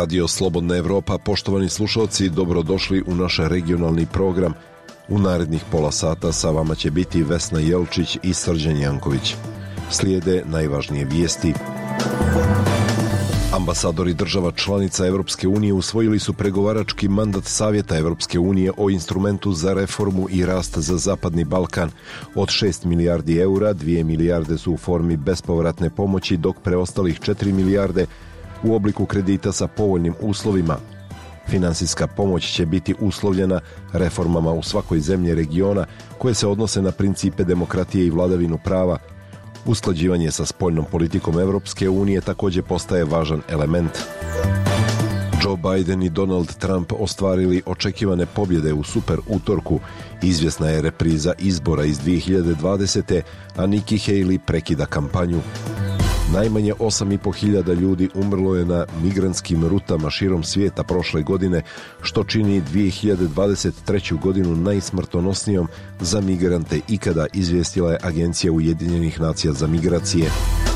Radio Slobodna Evropa, poštovani slušalci, dobrodošli u naš regionalni program. U narednih pola sata sa vama će biti Vesna Jelčić i Srđan Janković. Slijede najvažnije vijesti. Ambasadori država članica Evropske unije usvojili su pregovarački mandat Savjeta Evropske unije o instrumentu za reformu i rast za Zapadni Balkan. Od 6 milijardi eura, 2 milijarde su u formi bespovratne pomoći, dok preostalih 4 milijarde u obliku kredita sa povoljnim uslovima. Finansijska pomoć će biti uslovljena reformama u svakoj zemlji regiona koje se odnose na principe demokratije i vladavinu prava. Usklađivanje sa spoljnom politikom Evropske unije također postaje važan element. Joe Biden i Donald Trump ostvarili očekivane pobjede u super utorku. Izvjesna je repriza izbora iz 2020. a Nikki Haley prekida kampanju. Najmanje 8.500 ljudi umrlo je na migrantskim rutama širom svijeta prošle godine, što čini 2023. godinu najsmrtonosnijom za migrante ikada, izvijestila je Agencija Ujedinjenih nacija za migracije.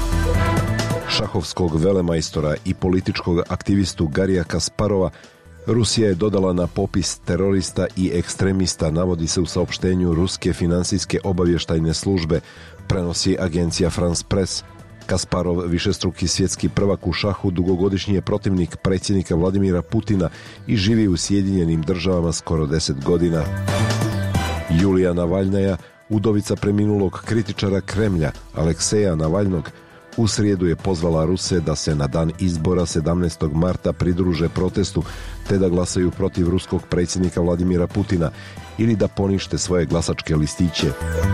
Šahovskog velemajstora i političkog aktivistu Garija Kasparova Rusija je dodala na popis terorista i ekstremista, navodi se u saopštenju Ruske finansijske obavještajne službe, prenosi agencija France Press. Kasparov, višestruki svjetski prvak u šahu, dugogodišnji je protivnik predsjednika Vladimira Putina i živi u Sjedinjenim državama skoro 10 godina. Julija Navalnaja, udovica preminulog kritičara Kremlja Alekseja Navalnog, u srijedu je pozvala Ruse da se na dan izbora 17. marta pridruže protestu te da glasaju protiv ruskog predsjednika Vladimira Putina ili da ponište svoje glasačke listiće.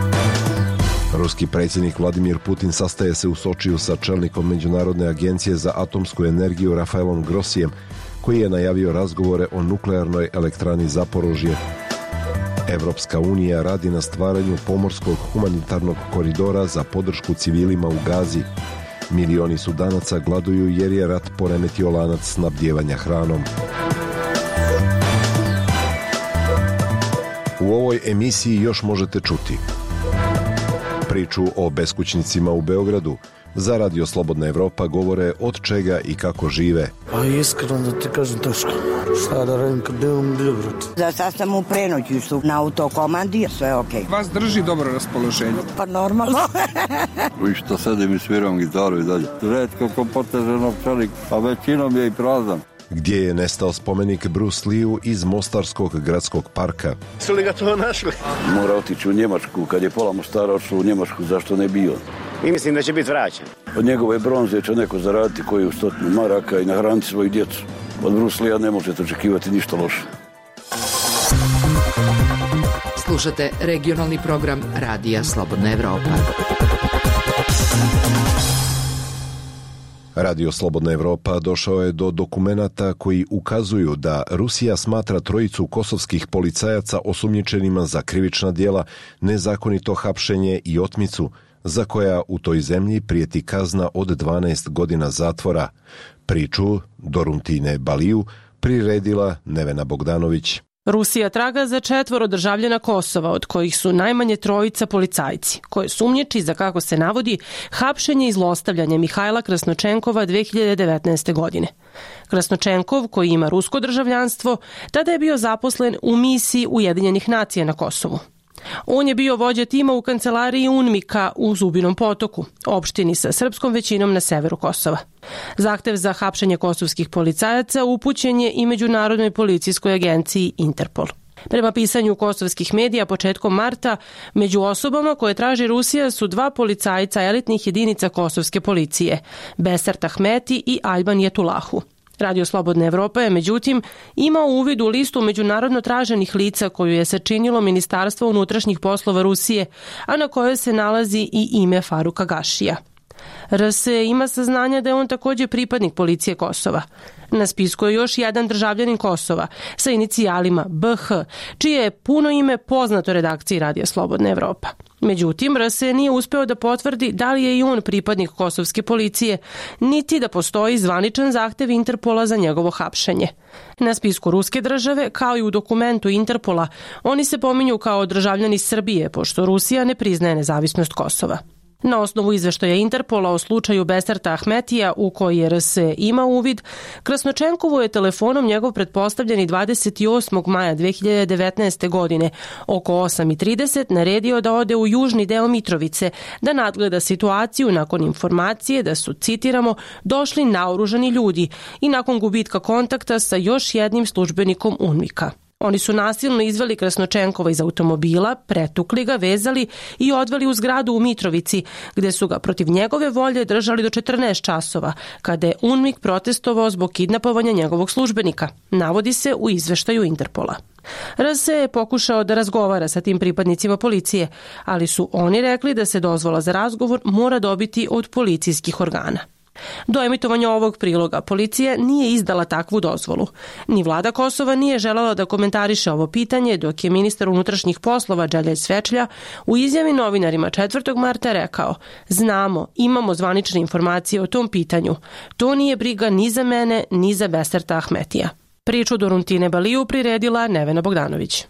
Ruski predsjednik Vladimir Putin sastaje se u Sočiju sa čelnikom Međunarodne agencije za atomsku energiju Rafaelom Grossijem, koji je najavio razgovore o nuklearnoj elektrani Zaporožje. Evropska unija radi na stvaranju pomorskog humanitarnog koridora za podršku civilima u Gazi. Milioni Sudanaca gladuju jer je rat poremetio lanac snabdijevanja hranom. U ovoj emisiji još možete čuti priču o beskućnicima u Beogradu. Za Radio Slobodna Evropa govore od čega i kako žive. Pa iskreno da ti kažem teško. Šta da radim kad nemam Beograd? Za sad sam u prenoćištu na autokomandi, sve je okej. Vas drži dobro raspoloženje? Pa normalno. I što sedim i sviram gitaru i dalje. Retko ko poteže novčanik, a većinom je i prazan. Gdje je nestao spomenik Bruce Lee-u iz Mostarskog gradskog parka? Su li ga to našli? Mora otići u Njemačku, kad je pola Mostara otišlo u Njemačku, zašto ne bio? I mislim da će biti vraćan. Od njegove bronze će neko zaraditi koju 100 maraka i nahraniti svoju djecu. Od Bruce Lee-a ne možete očekivati ništa loše. Slušate regionalni program Radija Slobodna Evropa. Radio Slobodna Evropa došao je do dokumenata koji ukazuju da Rusija smatra trojicu kosovskih policajaca osumnjičenima za krivična djela, nezakonito hapšenje i otmicu, za koja u toj zemlji prijeti kazna od 12 godina zatvora. Priču Doruntine Baliju priredila Nevena Bogdanović. Rusija traga za 4 državljana Kosova, od kojih su najmanje 3 policajci, koje sumnjiči za, kako se navodi, hapšenje i zlostavljanje Mihajla Krasnočenkova 2019. godine. Krasnočenkov, koji ima rusko državljanstvo, tada je bio zaposlen u misiji Ujedinjenih nacija na Kosovu. On je bio vođa tima u kancelariji UNMIK-a u Zubinom Potoku, opštini sa srpskom većinom na severu Kosova. Zahtev za hapšenje kosovskih policajaca upućen je i Međunarodnoj policijskoj agenciji Interpol. Prema pisanju kosovskih medija početkom marta, među osobama koje traži Rusija su 2 policajca elitnih jedinica kosovske policije, Besart Ahmeti i Alban Jetulahu. Radio Slobodna Evropa je, međutim, imao uvid u listu međunarodno traženih lica koju je sačinilo Ministarstvo unutrašnjih poslova Rusije, a na kojoj se nalazi i ime Faruka Gašija. RS ima saznanja da je on također pripadnik policije Kosova. Na spisku je još jedan državljanin Kosova sa inicijalima BH, čije je puno ime poznato redakciji Radija Slobodna Evropa. Međutim, RS nije uspeo da potvrdi da li je i on pripadnik kosovske policije, niti da postoji zvaničan zahtev Interpola za njegovo hapšenje. Na spisku ruske države, kao i u dokumentu Interpola, oni se pominju kao državljani Srbije, pošto Rusija ne priznaje nezavisnost Kosova. Na osnovu izveštaja Interpola o slučaju Beserta Ahmetija u koji RS ima uvid, Krasnočenkovu je telefonom njegov pretpostavljeni 28. maja 2019. godine oko 8:30 naredio da ode u južni deo Mitrovice da nadgleda situaciju nakon informacije da su, citiramo, došli naoružani ljudi i nakon gubitka kontakta sa još jednim službenikom UNMIK-a. Oni su nasilno izveli Krasnočenkova iz automobila, pretukli ga, vezali i odveli u zgradu u Mitrovici, gde su ga protiv njegove volje držali do 14 časova, kada je UNMIK protestovao zbog kidnapovanja njegovog službenika, navodi se u izveštaju Interpola. RS je pokušao da razgovara sa tim pripadnicima policije, ali su oni rekli da se dozvola za razgovor mora dobiti od policijskih organa. Do emitovanja ovog priloga policija nije izdala takvu dozvolu. Ni vlada Kosova nije želela da komentariše ovo pitanje, dok je ministar unutrašnjih poslova Đelja Svečlja u izjavi novinarima 4. marta rekao: znamo, imamo zvanične informacije o tom pitanju. To nije briga ni za mene, ni za Beserta Ahmetija. Priču do Runtine Baliju priredila Nevena Bogdanović.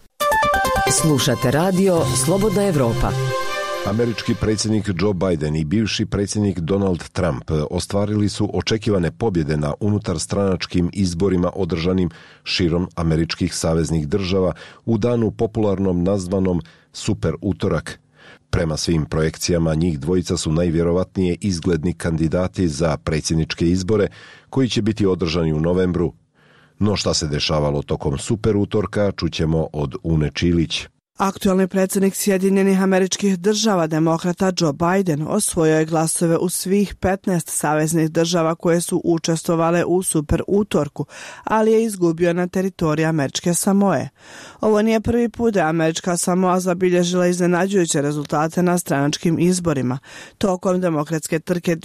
Slušate radio Slobodna Evropa. Američki predsjednik Joe Biden i bivši predsjednik Donald Trump ostvarili su očekivane pobjede na unutarstranačkim izborima održanim širom američkih saveznih država u danu popularnom nazvanom Super utorak. Prema svim projekcijama, njih dvojica su najvjerovatnije izgledni kandidati za predsjedničke izbore koji će biti održani u novembru. No šta se dešavalo tokom super utorka, čućemo od Une Čilić. Aktualni predsjednik Sjedinjenih Američkih Država, demokrata Joe Biden, osvojio je glasove u svih 15 saveznih država koje su učestvovale u super utorku, ali je izgubio na teritoriji Američke Samoe. Ovo nije prvi put da je Američka Samoa zabilježila iznenađujuće rezultate na stranačkim izborima. Tokom demokratske trke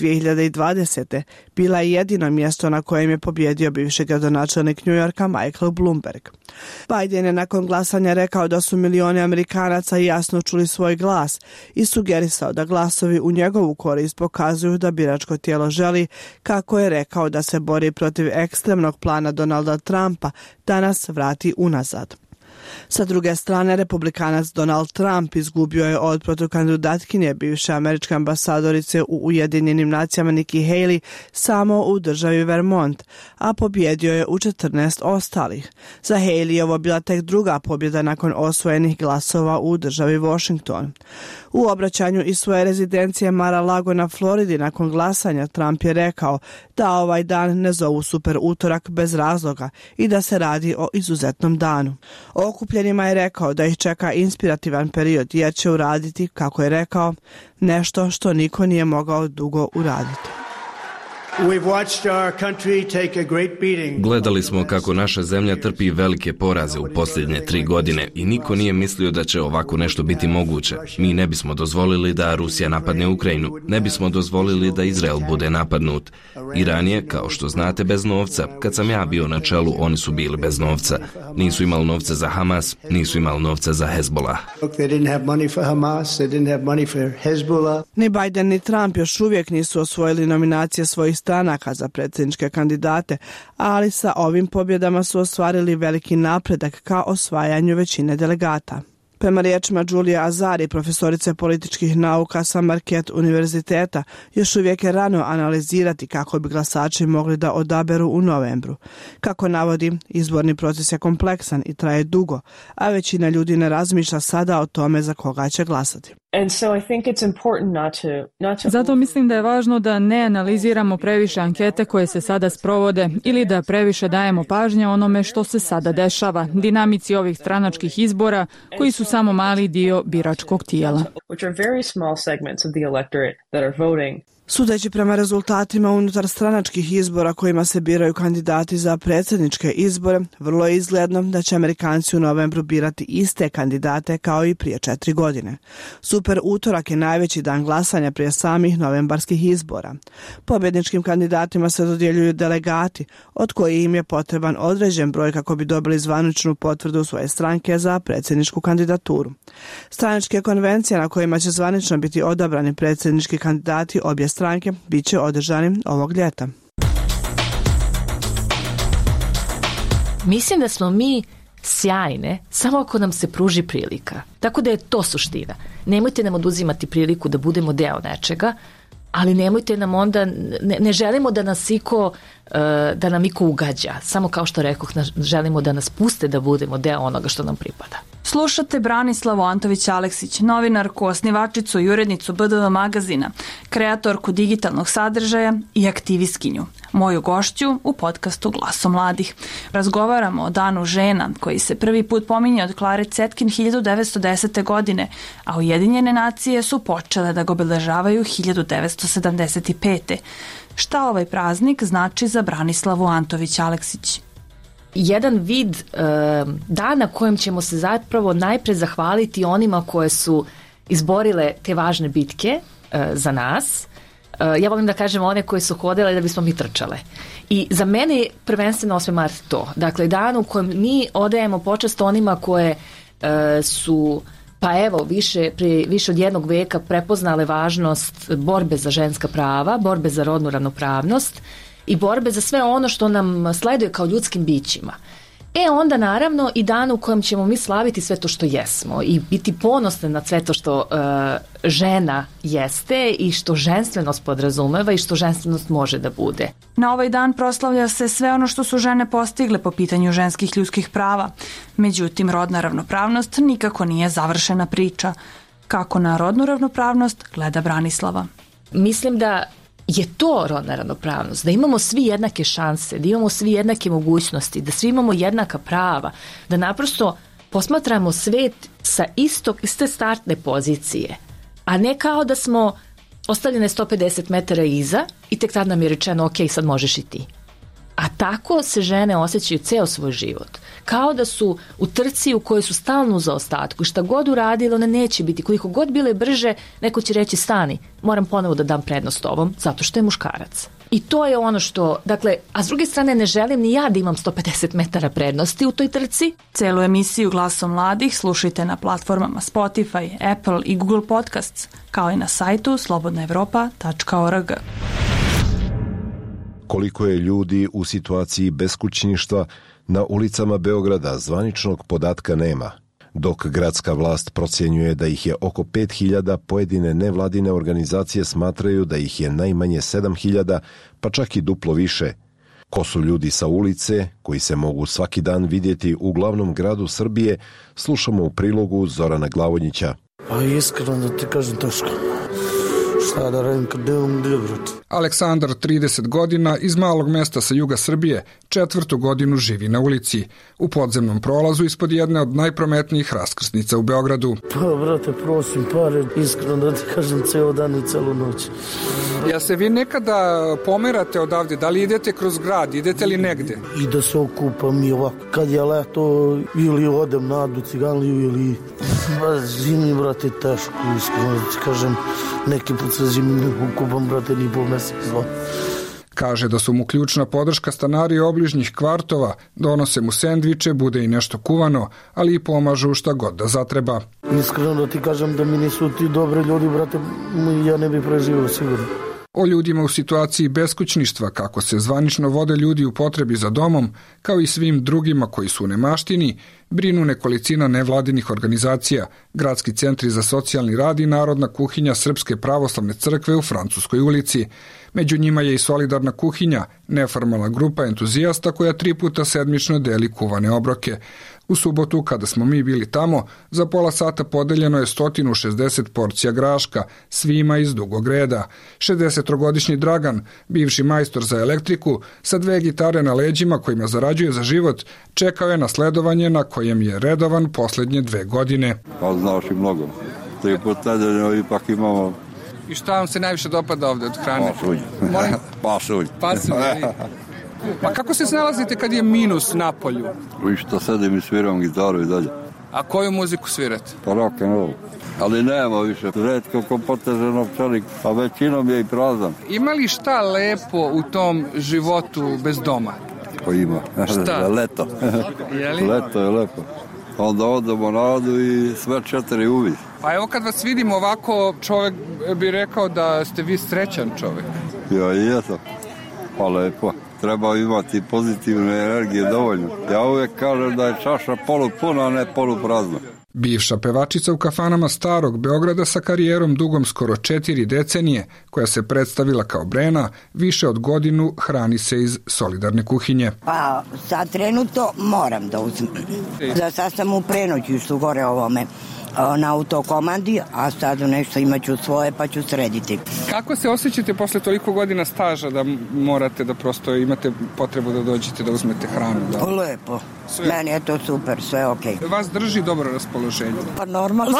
2020. bila je jedino mjesto na kojem je pobjedio bivši gradonačelnik New Yorka Michael Bloomberg. Biden je nakon glasanja rekao da su milioni Amerikanaca jasno čuli svoj glas i sugerisao da glasovi u njegovu korist pokazuju da biračko tijelo želi, kako je rekao, da se bori protiv ekstremnog plana Donalda Trumpa da nas vrati unazad. Sa druge strane, republikanac Donald Trump izgubio je od protukandidatkinje bivše američke ambasadorice u Ujedinjenim nacijama Nikki Haley samo u državi Vermont, a pobjedio je u 14 ostalih. Za Haley je ovo bila tek druga pobjeda nakon osvojenih glasova u državi Washington. U obraćanju iz svoje rezidencije Mar-a-Lago na Floridi nakon glasanja Trump je rekao da ovaj dan ne zovu super utorak bez razloga i da se radi o izuzetnom danu. Okupljenima je rekao da ih čeka inspirativan period jer će uraditi, kako je rekao, nešto što niko nije mogao dugo uraditi. Gledali smo kako naša zemlja trpi velike poraze u posljednje 3 godine i niko nije mislio da će ovako nešto biti moguće. Mi ne bismo dozvolili da Rusija napadne Ukrajinu, ne bismo dozvolili da Izrael bude napadnut. Iran je, kao što znate, bez novca. Kad sam ja bio na čelu, oni su bili bez novca. Nisu imali novca za Hamas, nisu imali novca za Hezbollah. Ni Biden ni Trump još uvijek nisu osvojili nominacije svojih stranaka za predsjedničke kandidate, ali sa ovim pobjedama su ostvarili veliki napredak ka osvajanju većine delegata. Prema riječima Giulia Azari, profesorice političkih nauka sa Marquette univerziteta, još uvijek je rano analizirati kako bi glasači mogli da odaberu u novembru. Kako navodi, izborni proces je kompleksan i traje dugo, a većina ljudi ne razmišlja sada o tome za koga će glasati. Zato mislim da je važno da ne analiziramo previše ankete koje se sada sprovode ili da previše dajemo pažnje onome što se sada dešava, dinamici ovih stranačkih izbora koji su samo mali dio biračkog tijela. Sudeći prema rezultatima unutar stranačkih izbora kojima se biraju kandidati za predsjedničke izbore, vrlo je izgledno da će Amerikanci u novembru birati iste kandidate kao i prije 4 godine. Super utorak je najveći dan glasanja prije samih novembarskih izbora. Pobjedničkim kandidatima se dodjeljuju delegati, od kojih im je potreban određen broj kako bi dobili zvaničnu potvrdu svoje stranke za predsjedničku kandidaturu. Stranačke konvencije na kojima će zvanično biti odabrani predsjednički kandidati obje stranke bit će održani ovog ljeta. Mislim da smo mi sjajne samo ako nam se pruži prilika. Tako da je to suština. Nemojte nam oduzimati priliku da budemo deo nečega, ali nemojte nam onda, ne želimo da nas da nam iko ugađa. Samo kao što rekoh, želimo da nas puste da budemo deo onoga što nam pripada. Slušate Branislavu Antović-Aleksić, novinarku, osnivačicu i urednicu BDV magazina, kreatorku digitalnog sadržaja i aktivistkinju. Moju gošću u podcastu Glaso mladih. Razgovaramo o Danu žena, koji se prvi put pominje od Klare Cetkin 1910. godine, a Ujedinjene nacije su počele da ga obeležavaju 1975. Šta ovaj praznik znači za Branislavu Antović-Aleksić? Jedan vid dana kojem ćemo se zapravo najpre zahvaliti onima koje su izborile te važne bitke za nas. Ja volim da kažem one koje su hodile da bismo mi trčale. I za mene je prvenstveno 8. mart to. Dakle, dan u kojem mi odajemo počast onima koje su više od jednog veka prepoznale važnost borbe za ženska prava, borbe za rodnu ravnopravnost i borbe za sve ono što nam sleduje kao ljudskim bićima. Onda naravno i dan u kojem ćemo mi slaviti sve to što jesmo i biti ponosni na sve to što žena jeste i što ženstvenost podrazumeva i što ženstvenost može da bude. Na ovaj dan proslavlja se sve ono što su žene postigle po pitanju ženskih ljudskih prava. Međutim, rodna ravnopravnost nikako nije završena priča. Kako na rodnu ravnopravnost gleda Branislava? Mislim da je to rodna ravnopravnost, da imamo svi jednake šanse, da imamo svi jednake mogućnosti, da svi imamo jednaka prava, da naprosto posmatramo svet sa iste startne pozicije, a ne kao da smo ostavljene 150 metara iza i tek tad nam je rečeno ok, sad možeš i ti. A tako se žene osjećaju ceo svoj život. Kao da su u trci u kojoj su stalno u zaostatku. Šta god uradile, one neće biti. Koliko god bile brže, neko će reći stani, moram ponovo da dam prednost ovom, zato što je muškarac. I to je ono što, dakle, a s druge strane ne želim ni ja da imam 150 metara prednosti u toj trci. Celu emisiju Glaso mladih slušajte na platformama Spotify, Apple i Google Podcasts, kao i na sajtu slobodnaevropa.org. Koliko je ljudi u situaciji beskućništva na ulicama Beograda zvaničnog podatka nema, dok gradska vlast procjenjuje da ih je oko 5.000, pojedine nevladine organizacije smatraju da ih je najmanje 7.000, pa čak i duplo više. Ko su ljudi sa ulice, koji se mogu svaki dan vidjeti u glavnom gradu Srbije, slušamo u prilogu Zorana Glavonjića. Pa iskreno da ti kažem teško. Šta da radim kad nemam gdje, brate? Aleksandar, 30 godina, iz malog mesta sa juga Srbije, 4. godinu živi na ulici, u podzemnom prolazu ispod jedne od najprometnijih raskrsnica u Beogradu. Pa, brate, prosim pare, iskreno da ti kažem, ceo dan i celu noć. Ja se vi nekada pomerate odavde, da li idete kroz grad, idete li negde? I da se okupam i ovako, kad je leto, ili odem na Adu Ciganliju, ili zimi, brate, teško, iskreno da ti kažem, neki put se zimi ne okupam, brate, ni po mesec, dva. Kaže da su mu ključna podrška stanari obližnjih kvartova, donose mu sendviče, bude i nešto kuvano, ali i pomažu šta god da zatreba. Iskreno da ti kažem da mi nisu ti dobri ljudi, brate, ja ne bi preživio sigurno. O ljudima u situaciji beskućništva, kako se zvanično vode ljudi u potrebi za domom, kao i svim drugima koji su u nemaštini, brinu nekolicina nevladinih organizacija, gradski centri za socijalni rad i Narodna kuhinja Srpske pravoslavne crkve u Francuskoj ulici. Među njima je i Solidarna kuhinja, neformalna grupa entuzijasta koja 3 puta sedmično deli kuvane obroke. U subotu, kada smo mi bili tamo, za pola sata podeljeno je 160 porcija graška, svima iz dugog reda. 60-godišnji Dragan, bivši majstor za elektriku, sa 2 gitare na leđima kojima zarađuje za život, čekao je na sledovanje na kojem je redovan poslednje 2 godine. Pa znaš i mnogo. 3 puta nedeljno ipak imamo. I šta vam se najviše dopada ovde od hrane? Pasulj. Pasulj. Pa kako se snalazite kad je minus na polju? I što sedim i sviram gitaru i dalje. A koju muziku svirate? Pa rock and roll. Ali nema više. Redko ko poteže novčanik, a većinom je i prazan. Ima li šta lepo u tom životu bez doma? Pa ima. Šta? Leto. Leto je lepo. Onda odemo na Adu i sve 4 uvid. Pa evo kad vas vidim ovako, čovjek bi rekao da ste vi srećan čovjek. Ja i jesam. Pa lepo. Treba imati pozitivne energije dovoljno. Ja uvijek kažem da je čaša polupuna, a ne poluprazna. Bivša pevačica u kafanama starog Beograda sa karijerom dugom skoro 4 decenije, koja se predstavila kao Brena, više od godinu hrani se iz solidarne kuhinje. Pa sad trenutno moram da uzmem. Da sad sam u prenoćištu gore ovome na autokomandi, a sad nešto imaću svoje pa ću srediti. Kako se osjećate posle toliko godina staža da morate da prosto imate potrebu da dođete da uzmete hranu? Da? Lepo. Sve. Meni je to super, sve okej. Vas drži dobro raspoloženje? Pa normalno.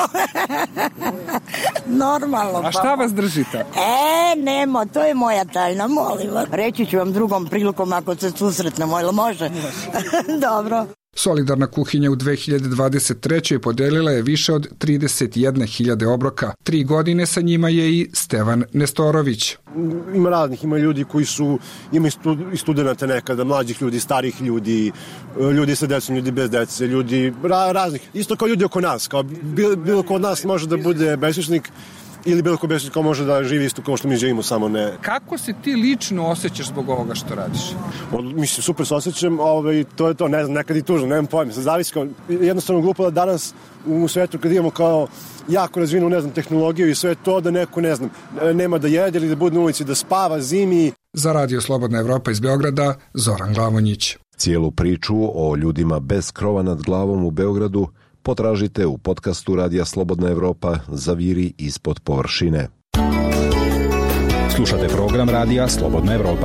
Normalno. A šta vas drži tako? Nemo, to je moja tajna, molim vas. Reći ću vam drugom prilikom ako se susretnemo, ili može? Dobro. Solidarna kuhinja u 2023. podelila je više od 31.000 obroka. 3 godine sa njima je i Stevan Nestorović. Ima raznih, ima ljudi koji su, ima i studenta nekada, mlađih ljudi, starih ljudi, ljudi sa decom, ljudi bez dece, ljudi raznih. Isto kao ljudi oko nas, kao bilo ko od nas može da bude beskućnik, ili bilo ko beskućnik ko može da živi isto kao što mi živimo, samo ne. Kako se ti lično osjećaš zbog ovoga što radiš? Mislim, super se osjećam, to je to, ne znam, nekad i tužno, nemam pojma, se zavisi kao, jednostavno glupo da danas u svetu kad imamo kao jako razvinu, ne znam, tehnologiju i sve to da neko, ne znam, nema da jede ili da bude na ulici, da spava zimi. Za Radio Slobodna Evropa iz Beograda, Zoran Glavonjić. Cijelu priču o ljudima bez krova nad glavom u Beogradu potražite u podcastu Radija Slobodna Evropa Zaviri ispod površine. Slušate program Radija Slobodna Evropa.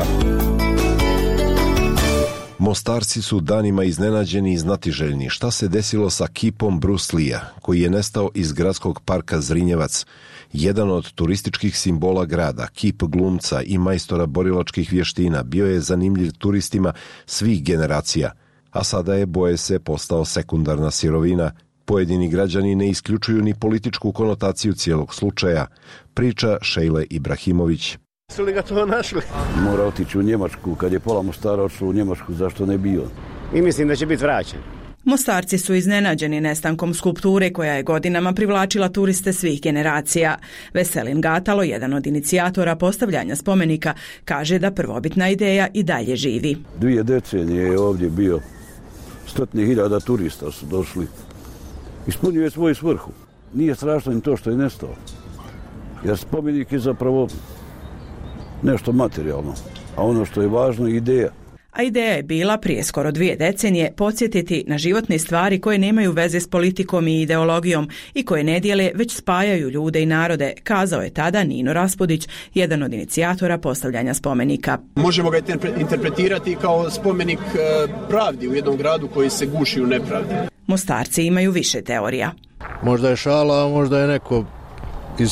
Mostarci su danima iznenađeni i znatiželjni šta se desilo sa kipom Bruce Lee-a, koji je nestao iz gradskog parka Zrinjevac, jedan od turističkih simbola grada. Kip glumca i majstora borilačkih vještina bio je zanimljiv turistima svih generacija, a sada je, boje se, postao sekundarna sirovina. Pojedini građani ne isključuju ni političku konotaciju cijelog slučaja, priča Šejle Ibrahimović. Su li ga to našli? Mora otići u Njemačku, kad je pola Mostara odšao u Njemačku, zašto ne bio? I mislim da će biti vraćen. Mostarci su iznenađeni nestankom skulpture koja je godinama privlačila turiste svih generacija. Veselin Gatalo, jedan od inicijatora postavljanja spomenika, kaže da prvobitna ideja i dalje živi. 2 decenije je ovdje bio, 100.000 turista su došli. Ispunjuje svoju svrhu. Nije strašno ni to što je nestao. Jer spomenik je zapravo nešto materijalno. A ono što je važno je ideja. A ideja je bila prije skoro 2 decenije podsjetiti na životne stvari koje nemaju veze s politikom i ideologijom i koje ne dijele, već spajaju ljude i narode, kazao je tada Nino Raspudić, jedan od inicijatora postavljanja spomenika. Možemo ga interpretirati kao spomenik pravdi u jednom gradu koji se guši u nepravdi. Mostarci imaju više teorija. Možda je šala, a možda je neko iz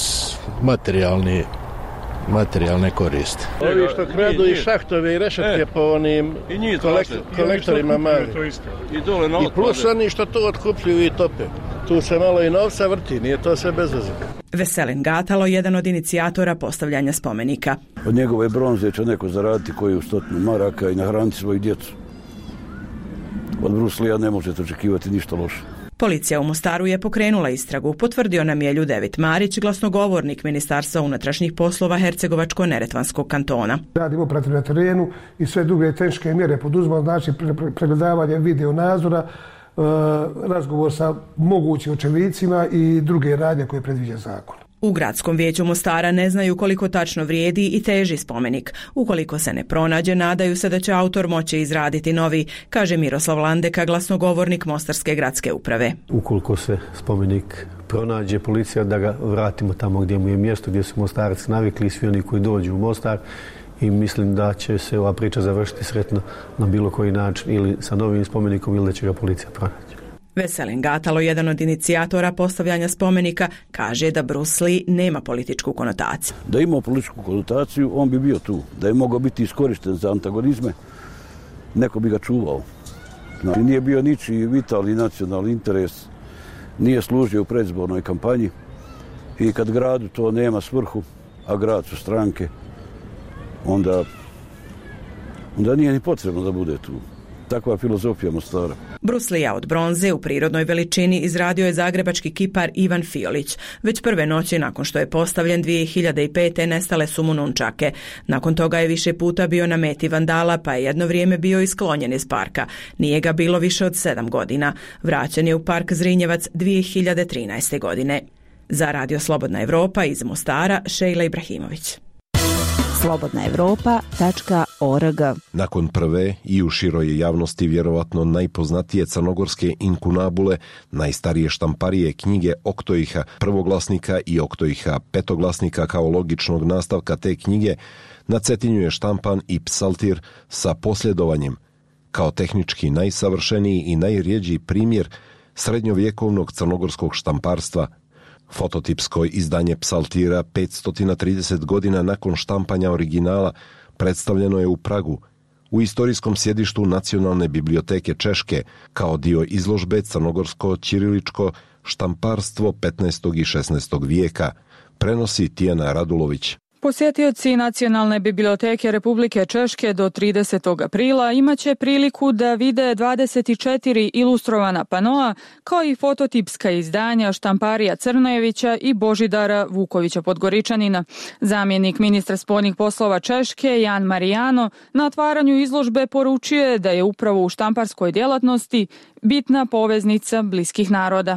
materijalne koriste. Ovi što kradu i šahtove i rešetke po onim kolektorima mali. I plus oni što to otkupljuju i tope. Tu se malo i novca vrti, nije to sve bez veze. Veselin Gatalo, jedan od inicijatora postavljanja spomenika. Od njegove bronze će neko zaraditi koju 100 maraka i nahraniti svoju djecu. Od Bruce Lee-a ne možete očekivati ništa loše. Policija u Mostaru je pokrenula istragu, potvrdio nam je Ljudevit Marić, glasnogovornik Ministarstva unutrašnjih poslova Hercegovačko-neretvanskog kantona. Radimo protiv na terenu i sve druge teške mjere poduzimamo, znači pregledavanje video nadzora, razgovor sa mogućim očevicima i druge radnje koje predviđa zakon. U Gradskom vijeću Mostara ne znaju koliko tačno vrijedi i teži spomenik. Ukoliko se ne pronađe, nadaju se da će autor moći izraditi novi, kaže Miroslav Landeka, glasnogovornik Mostarske gradske uprave. Ukoliko se spomenik pronađe, policija da ga vratimo tamo gdje mu je mjesto, gdje su Mostarci navikli, svi oni koji dođu u Mostar, i mislim da će se ova priča završiti sretno na bilo koji način, ili sa novim spomenikom ili da će ga policija pronaći. Veselin Gatalo, jedan od inicijatora postavljanja spomenika, kaže da Bruce Lee nema političku konotaciju. Da je imao političku konotaciju, on bi bio tu. Da je mogao biti iskorišten za antagonizme, neko bi ga čuvao. Znači, nije bio ničiji vitalni nacionalni interes, nije služio u predizbornoj kampanji i kad gradu to nema svrhu, a grad su stranke, onda nije ni potrebno da bude tu. Takva filozofija Mostara. Bruce Lee od bronze u prirodnoj veličini izradio je zagrebački kipar Ivan Fiolić. Već prve noći nakon što je postavljen 2005. nestale su mu nunčake. Nakon toga je više puta bio na meti vandala, pa je jedno vrijeme bio isklonjen iz parka. Nije ga bilo više od 7 godina. Vraćen je u park Zrinjevac 2013. godine. Za Radio Slobodna Evropa iz Mostara, Šejla Ibrahimović. slobodnaevropa.org. Nakon prve i u široj javnosti vjerovatno najpoznatije crnogorske inkunabule, najstarije štamparije knjige Oktoiha prvoglasnika i Oktoiha petoglasnika kao logičnog nastavka te knjige, na Cetinju je štampan i psaltir sa posljedovanjem, kao tehnički najsavršeniji i najrjeđi primjer srednjovjekovnog crnogorskog štamparstva. Fototipsko izdanje psaltira 530 godina nakon štampanja originala predstavljeno je u Pragu, u istorijskom sjedištu Nacionalne biblioteke Češke, kao dio izložbe Crnogorsko-ćiriličko štamparstvo 15. i 16. vijeka, prenosi Tijana Radulović. Posjetioci Nacionalne biblioteke Republike Češke do 30. aprila imaće priliku da vide 24 ilustrovana panoa, kao i fototipska izdanja štamparija Crnojevića i Božidara Vukovića Podgoričanina. Zamjenik ministra spoljnih poslova Češke, Jan Marijano, na otvaranju izložbe poručio je da je upravo u štamparskoj djelatnosti bitna poveznica bliskih naroda.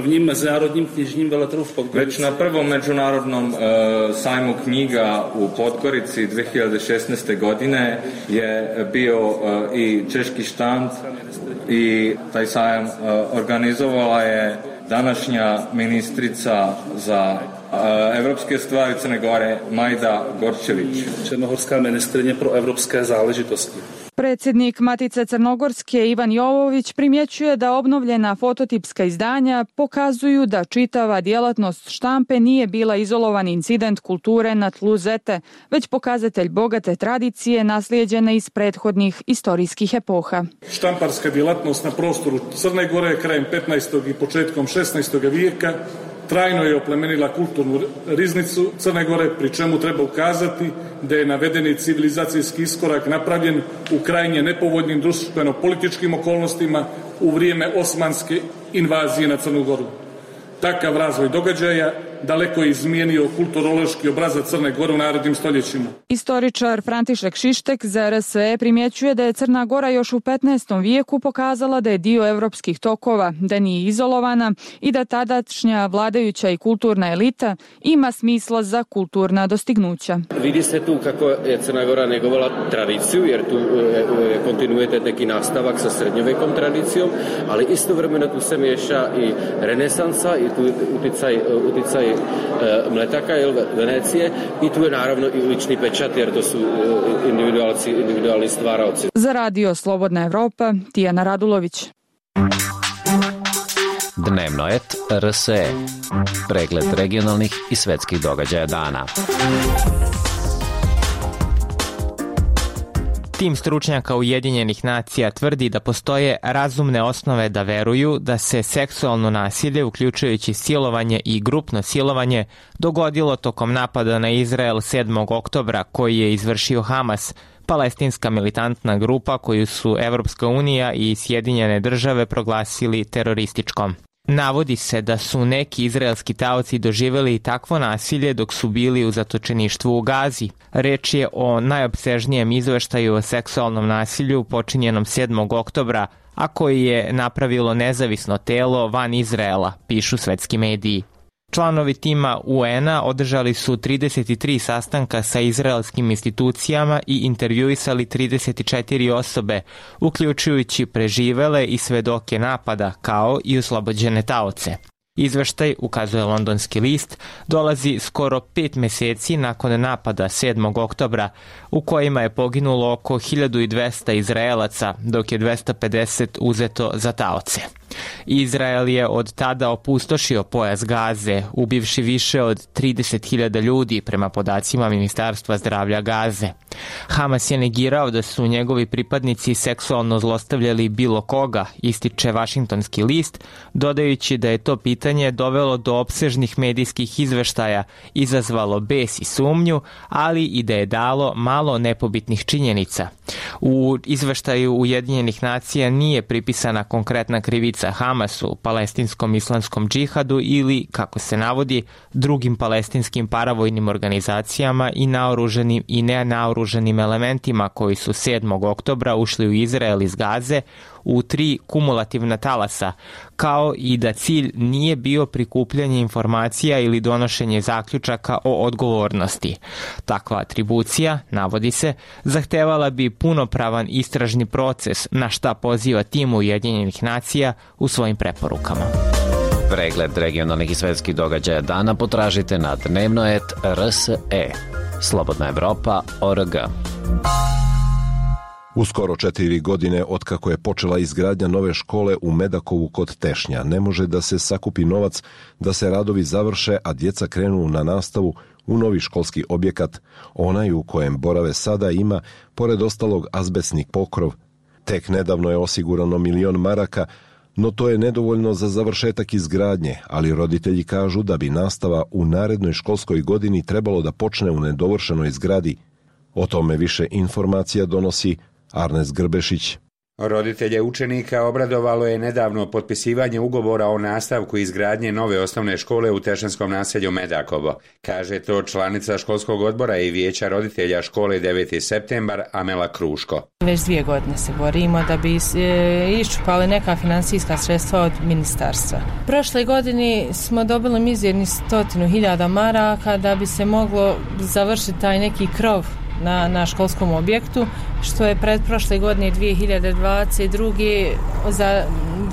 Već na prvom međunarodnom sajmu knjiga u Podgorici 2016. godine je bio i češki štand i taj sajam organizovala je današnja ministrica za evropske stvari Crne Gore Majda Gorčević. Černohorska ministrinja pro evropske záležitosti. Predsjednik Matice Crnogorske Ivan Jovović primjećuje da obnovljena fototipska izdanja pokazuju da čitava djelatnost štampe nije bila izolovan incident kulture na tlu Zete, već pokazatelj bogate tradicije naslijeđene iz prethodnih istorijskih epoha. Štamparska djelatnost na prostoru Crne Gore krajem 15. i početkom 16. vijeka trajno je oplemenila kulturnu riznicu Crne Gore, pri čemu treba ukazati da je navedeni civilizacijski iskorak napravljen u krajnje nepovoljnim društveno-političkim okolnostima u vrijeme osmanske invazije na Crnu Goru. Takav razvoj događaja daleko je izmijenio kulturološki obrazac Crne Gore u narednim stoljećima. Istoričar František Šištek za RSE primjećuje da je Crna Gora još u 15. vijeku pokazala da je dio evropskih tokova, da nije izolovana i da tadašnja vladajuća i kulturna elita ima smisla za kulturna dostignuća. Vidi se tu kako je Crna Gora negovala tradiciju, jer tu je kontinuitet neki nastavak sa srednjovekom tradicijom, ali istovremeno tu se miješa i renesansa i tu uticaj Mletaka ili Venecije i tu je naravno i lični pečat, jer to su individualni stvaraoci. Za Radio Slobodna Evropa, Tijana Radulović. Dnevno et RSE. Pregled regionalnih i svetskih događaja dana. Tim stručnjaka Ujedinjenih nacija tvrdi da postoje razumne osnove da veruju da se seksualno nasilje, uključujući silovanje i grupno silovanje, dogodilo tokom napada na Izrael 7. oktobra koji je izvršio Hamas, palestinska militantna grupa koju su Evropska unija i Sjedinjene države proglasili terorističkom. Navodi se da su neki izraelski taoci doživjeli takvo nasilje dok su bili u zatočeništvu u Gazi. Reč je o najopsežnijem izveštaju o seksualnom nasilju počinjenom 7. oktobra, a koji je napravilo nezavisno telo van Izraela, pišu svetski mediji. Članovi tima UN-a održali su 33 sastanka sa izraelskim institucijama i intervjuisali 34 osobe, uključujući preživele i svedoke napada, kao i oslobođene taoce. Izveštaj, ukazuje londonski list, dolazi skoro 5 mjeseci nakon napada 7. oktobra, u kojima je poginulo oko 1200 Izraelaca, dok je 250 uzeto za taoce. Izrael je od tada opustošio pojas Gaze, ubivši više od 30.000 ljudi prema podacima Ministarstva zdravlja Gaze. Hamas je negirao da su njegovi pripadnici seksualno zlostavljali bilo koga, ističe Vašingtonski list, dodajući da je to pitanje dovelo do opsežnih medijskih izveštaja, izazvalo bes i sumnju, ali i da je dalo malo nepobitnih činjenica. U izveštaju Ujedinjenih nacija nije pripisana konkretna krivica Hamasu, palestinskom islamskom džihadu ili, kako se navodi, drugim palestinskim paravojnim organizacijama i naoruženim i nenaoruženim elementima koji su 7. oktobra ušli u Izrael iz Gaze u 3 kumulativna talasa, kao i da cilj nije bio prikupljanje informacija ili donošenje zaključaka o odgovornosti. Takva atribucija, navodi se, zahtevala bi punopravan istražni proces, na šta poziva tim Ujedinjenih nacija u svojim preporukama. Pregled regionalnih i svetskih događaja dana potražite na dnevnoet.rse. Slobodna Evropa.org. U skoro 4 godine otkako je počela izgradnja nove škole u Medakovu kod Tešnja, ne može da se sakupi novac da se radovi završe, a djeca krenu na nastavu u novi školski objekat. Onaj u kojem borave sada ima, pored ostalog, azbestni pokrov. Tek nedavno je osigurano 1.000.000 maraka, no to je nedovoljno za završetak izgradnje, ali roditelji kažu da bi nastava u narednoj školskoj godini trebalo da počne u nedovršenoj zgradi. O tome više informacija donosi Arnes Grbešić. Roditelje učenika obradovalo je nedavno potpisivanje ugovora o nastavku izgradnje nove osnovne škole u tešanskom naselju Medakovo. Kaže to članica školskog odbora i vijeća roditelja škole 9. septembar Amela Kruško. Već 2 godine se borimo da bi iščupali neka financijska sredstva od ministarstva. Prošle godine smo dobili mizerni 100.000 maraka da bi se moglo završiti taj neki krov na školskom objektu, što je pretprošle godine 2022. za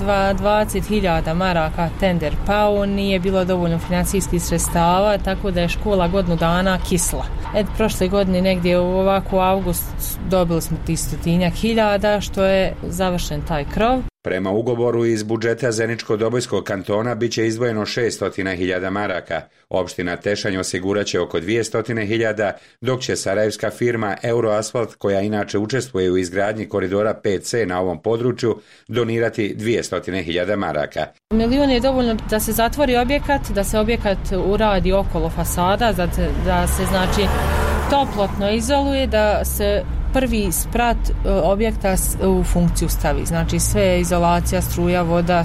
20.000 maraka tender pao, nije bilo dovoljno financijskih sredstava, tako da je škola godinu dana kisla. Prošle godine negdje u avgust dobili smo 100.000, što je završen taj krov. Prema ugovoru iz budžeta Zeničko-Dobojskog kantona biće izdvojeno 600.000 maraka. Opština Tešanj osiguraće oko 200.000, dok će sarajevska firma Euroasfalt, koja inače učestvuje u izgradnji koridora 5C na ovom području, donirati 200.000 maraka. 1.000.000 je dovoljno da se zatvori objekat, da se objekat uradi okolo fasada, da se znači toplotno izoluje, da se prvi sprat objekta u funkciju stavi. Znači sve izolacija, struja, voda,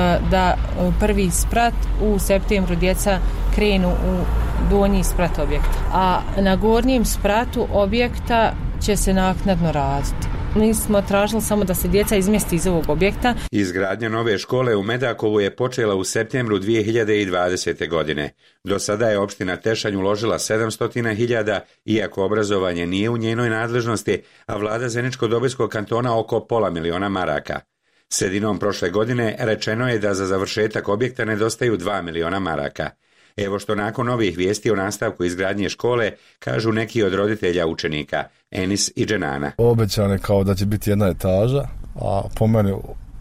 da prvi sprat u septembru djeca krenu u donji sprat objekta. A na gornjem spratu objekta će se naknadno raditi. Mi smo tražili samo da se djeca izmjesti iz ovog objekta. Izgradnja nove škole u Medakovu je počela u septembru 2020. godine. Do sada je opština Tešanj uložila 700.000, iako obrazovanje nije u njenoj nadležnosti, a vlada Zeničko-Dobojskog kantona oko 500.000 maraka. Sredinom prošle godine rečeno je da za završetak objekta nedostaju 2.000.000 maraka. Evo što nakon ovih vijesti o nastavku izgradnje škole kažu neki od roditelja učenika, Enis i Dženana. Obećano je kao da će biti jedna etaža, a po mene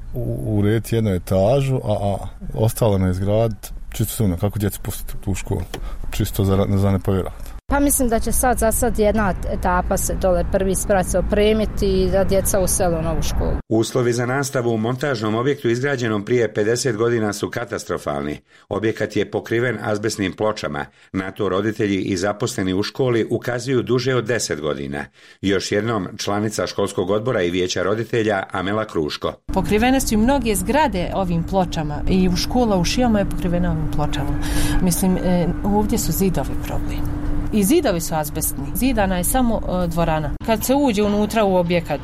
urediti jednu etažu, a ostalo na izgraditi, čisto sumnjam kako djeca pustiti tu školu, čisto za ne povjerovati. Pa mislim da će za sad jedna etapa se dole prvi sprat se opremiti i da djeca usele u novu školu. Uslovi za nastavu u montažnom objektu izgrađenom prije 50 godina su katastrofalni. Objekat je pokriven azbestnim pločama. Na to roditelji i zaposleni u školi ukazuju duže od 10 godina. Još jednom članica školskog odbora i vijeća roditelja Amela Kruško. Pokrivene su i mnoge zgrade ovim pločama i u škola u Šijama je pokrivena ovim pločama. Mislim, ovdje su zidovi problem. I zidovi su azbestni. Zidana je samo dvorana. Kad se uđe unutra u objekat,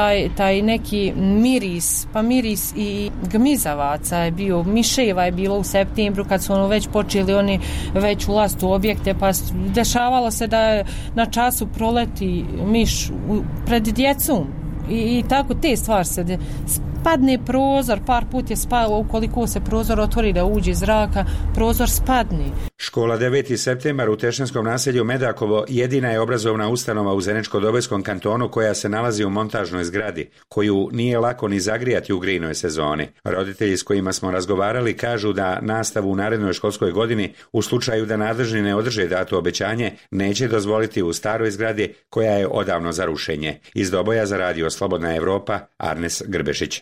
taj neki miris, pa miris i gmizavaca je bio, miševa je bilo u septembru kad su već počeli oni već ulaziti u objekte, pa dešavalo se da na času proleti miš pred djecom. I tako te stvari se Padne prozor, par put je spao, ukoliko se prozor otvori da uđe zraka, prozor spadne. Škola 9. septembar u Tešanskom naselju Medakovo jedina je obrazovna ustanova u Zeničko-Dobojskom kantonu koja se nalazi u montažnoj zgradi, koju nije lako ni zagrijati u grijnoj sezoni. Roditelji s kojima smo razgovarali kažu da nastavu u narednoj školskoj godini, u slučaju da nadležni ne održe dato obećanje, neće dozvoliti u staroj zgradi koja je odavno za rušenje. Iz Doboja za radio Slobodna Evropa, Arnes Grbešić.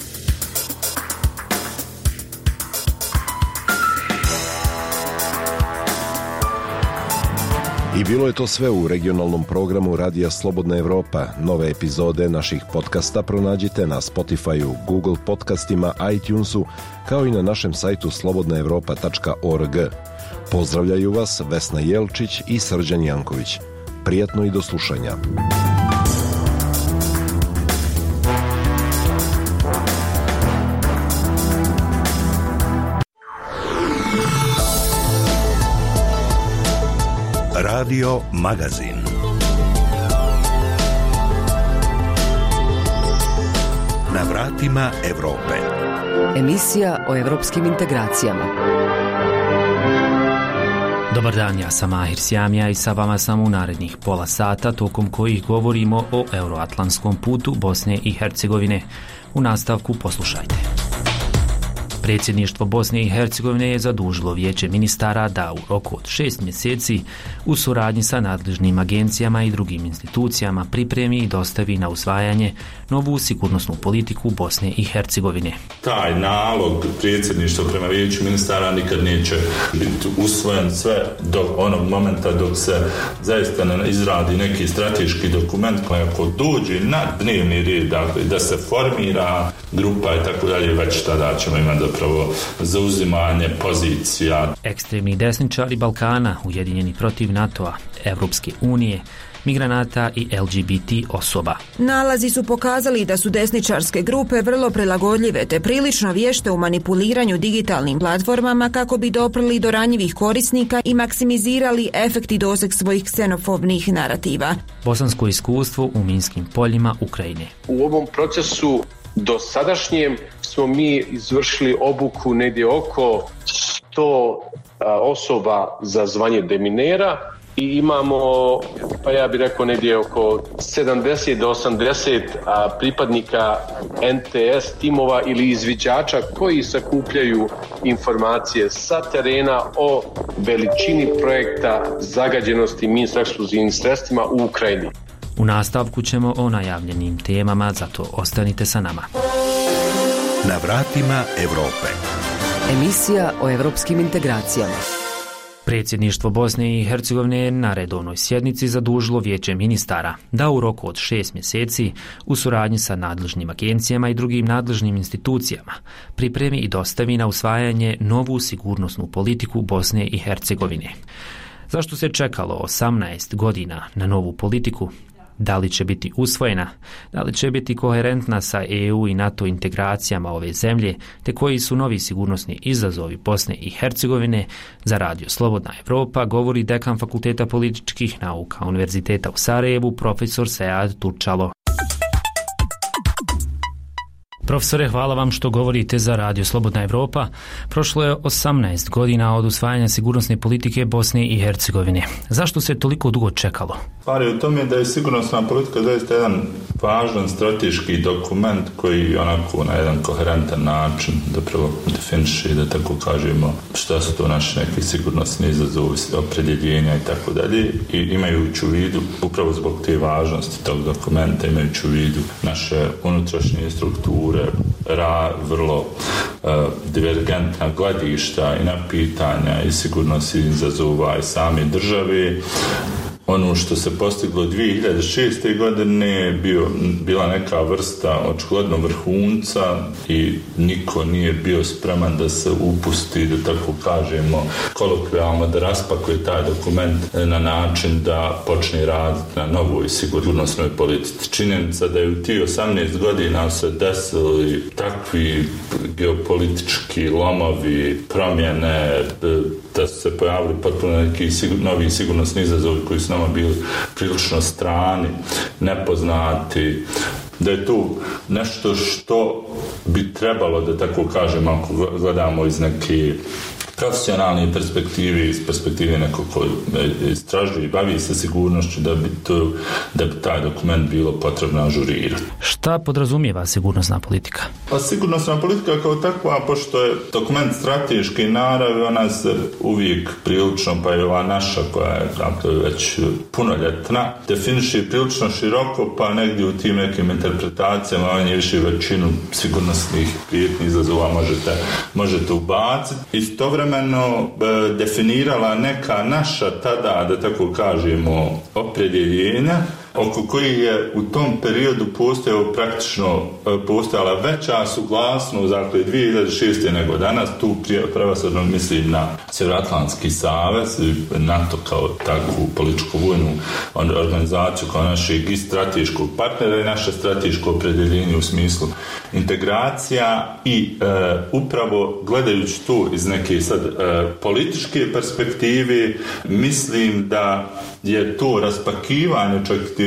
I bilo je to sve u regionalnom programu Radija Slobodna Evropa. Nove epizode naših podcasta pronađite na Spotify-u, Google podcastima, iTunesu, kao i na našem sajtu slobodnaevropa.org. Pozdravljaju vas Vesna Jelčić i Srđan Janković. Prijatno i do slušanja. Radio Magazin. Na vratima Evrope. Emisija o evropskim integracijama. Dobar dan, ja sam Mahir Sjamija i sa vama sam u narednih pola sata, tokom kojih govorimo o euroatlantskom putu Bosne i Hercegovine. U nastavku poslušajte. Predsjedništvo Bosne i Hercegovine je zadužilo Vijeće ministara da u roku od 6 mjeseci u suradnji sa nadležnim agencijama i drugim institucijama pripremi i dostavi na usvajanje novu sigurnosnu politiku Bosne i Hercegovine. Taj nalog predsjedništva prema Vijeću ministara nikad neće biti usvojen sve do onog momenta dok se zaista ne izradi neki strateški dokument koji ako dođe na dnevni red, dakle, da se formira grupa i tako dalje, već tada ćemo imati zapravo zauzimanje pozicija. Ekstremni desničari Balkana, ujedinjeni protiv NATO-a, Evropske unije, migranata i LGBT osoba. Nalazi su pokazali da su desničarske grupe vrlo prilagodljive te prilično vješte u manipuliranju digitalnim platformama kako bi doprli do ranjivih korisnika i maksimizirali efekt i doseg svojih ksenofobnih narativa. Bosansko iskustvo u minskim poljima Ukrajine. U ovom procesu do sadašnjem smo mi izvršili obuku negdje oko 100 osoba za zvanje deminera i imamo, pa ja bih rekao, negdje oko 70 do 80 pripadnika NTS timova ili izviđača koji sakupljaju informacije sa terena o veličini projekta zagađenosti minsko-eksplozivnim sredstvima u Ukrajini. U nastavku ćemo o najavljenim temama, zato ostanite sa nama. Na vratima Evrope. Emisija o evropskim integracijama. Predsjedništvo Bosne i Hercegovine na redovnoj sjednici zadužilo Vijeće ministara da u roku od 6 mjeseci u suradnji sa nadležnim agencijama i drugim nadležnim institucijama pripremi i dostavi na usvajanje novu sigurnosnu politiku Bosne i Hercegovine. Zašto se čekalo 18 godina na novu politiku? Da li će biti usvojena? Da li će biti koherentna sa EU i NATO integracijama ove zemlje? Te koji su novi sigurnosni izazovi Bosne i Hercegovine? Za radio Slobodna Evropa govori dekan Fakulteta političkih nauka Univerziteta u Sarajevu, profesor Sead Turčalo. Profesore, hvala vam što govorite za radio Slobodna Evropa. Prošlo je 18 godina od usvajanja sigurnosne politike Bosne i Hercegovine. Zašto se toliko dugo čekalo? Stvar je u tome da je sigurnosna politika zaista jedan važan strateški dokument koji onako na jedan koherentan način zapravo definiše, da tako kažemo, šta su to naši neki sigurnosni izazovi, opredjeljenja i tako dalje. I imajući u vidu, upravo zbog te važnosti tog dokumenta, imajući u vidu naše unutrašnje strukture, vrlo divergentna gledišta i na pitanja i sigurnosti izazova i same države. Ono što se postiglo 2006. godine bila neka vrsta očigledno vrhunca i niko nije bio spreman da se upusti, da tako kažemo, kolokvijalno da raspakuje taj dokument na način da počne raditi na novoj sigurnosnoj politici. Činjenica da je u tih 18 godina se desili takvi geopolitički lomovi, promjene, da su se pojavili potpuno neki novi sigurnosni izazovi koji su nama bili prilično strani, nepoznati, da je tu nešto što bi trebalo, da tako kažem, ako gledamo iz neke profesionalne perspektive, iz perspektive nekog ko istražuje i bavi se sigurnošću, da bi taj dokument bilo potrebno ažurirati. Šta podrazumijeva sigurnosna politika? Pa sigurnosna politika kao takva, pošto je dokument strateške naravi, ona se uvijek prilično, pa je ova naša koja je dakle, već punoljetna, definiše prilično široko, pa negdje u tim nekim interpretacijama manje više većinu sigurnosnih prijetnih izazova možete ubaciti. Istovremeno definirala neka naša tada, da tako kažemo, opredjeljenja, oko koji je u tom periodu postojala veća suglasnost, dakle 2006. nego danas, tu prevashodno mislim na Sjevernoatlantski savez, NATO kao takvu političko-vojnu organizaciju kao našeg i strateškog partnera i naše strateško opredjeljenje u smislu integracija i upravo gledajući tu iz neke sad političke perspektive, mislim da je to raspakivanje čak te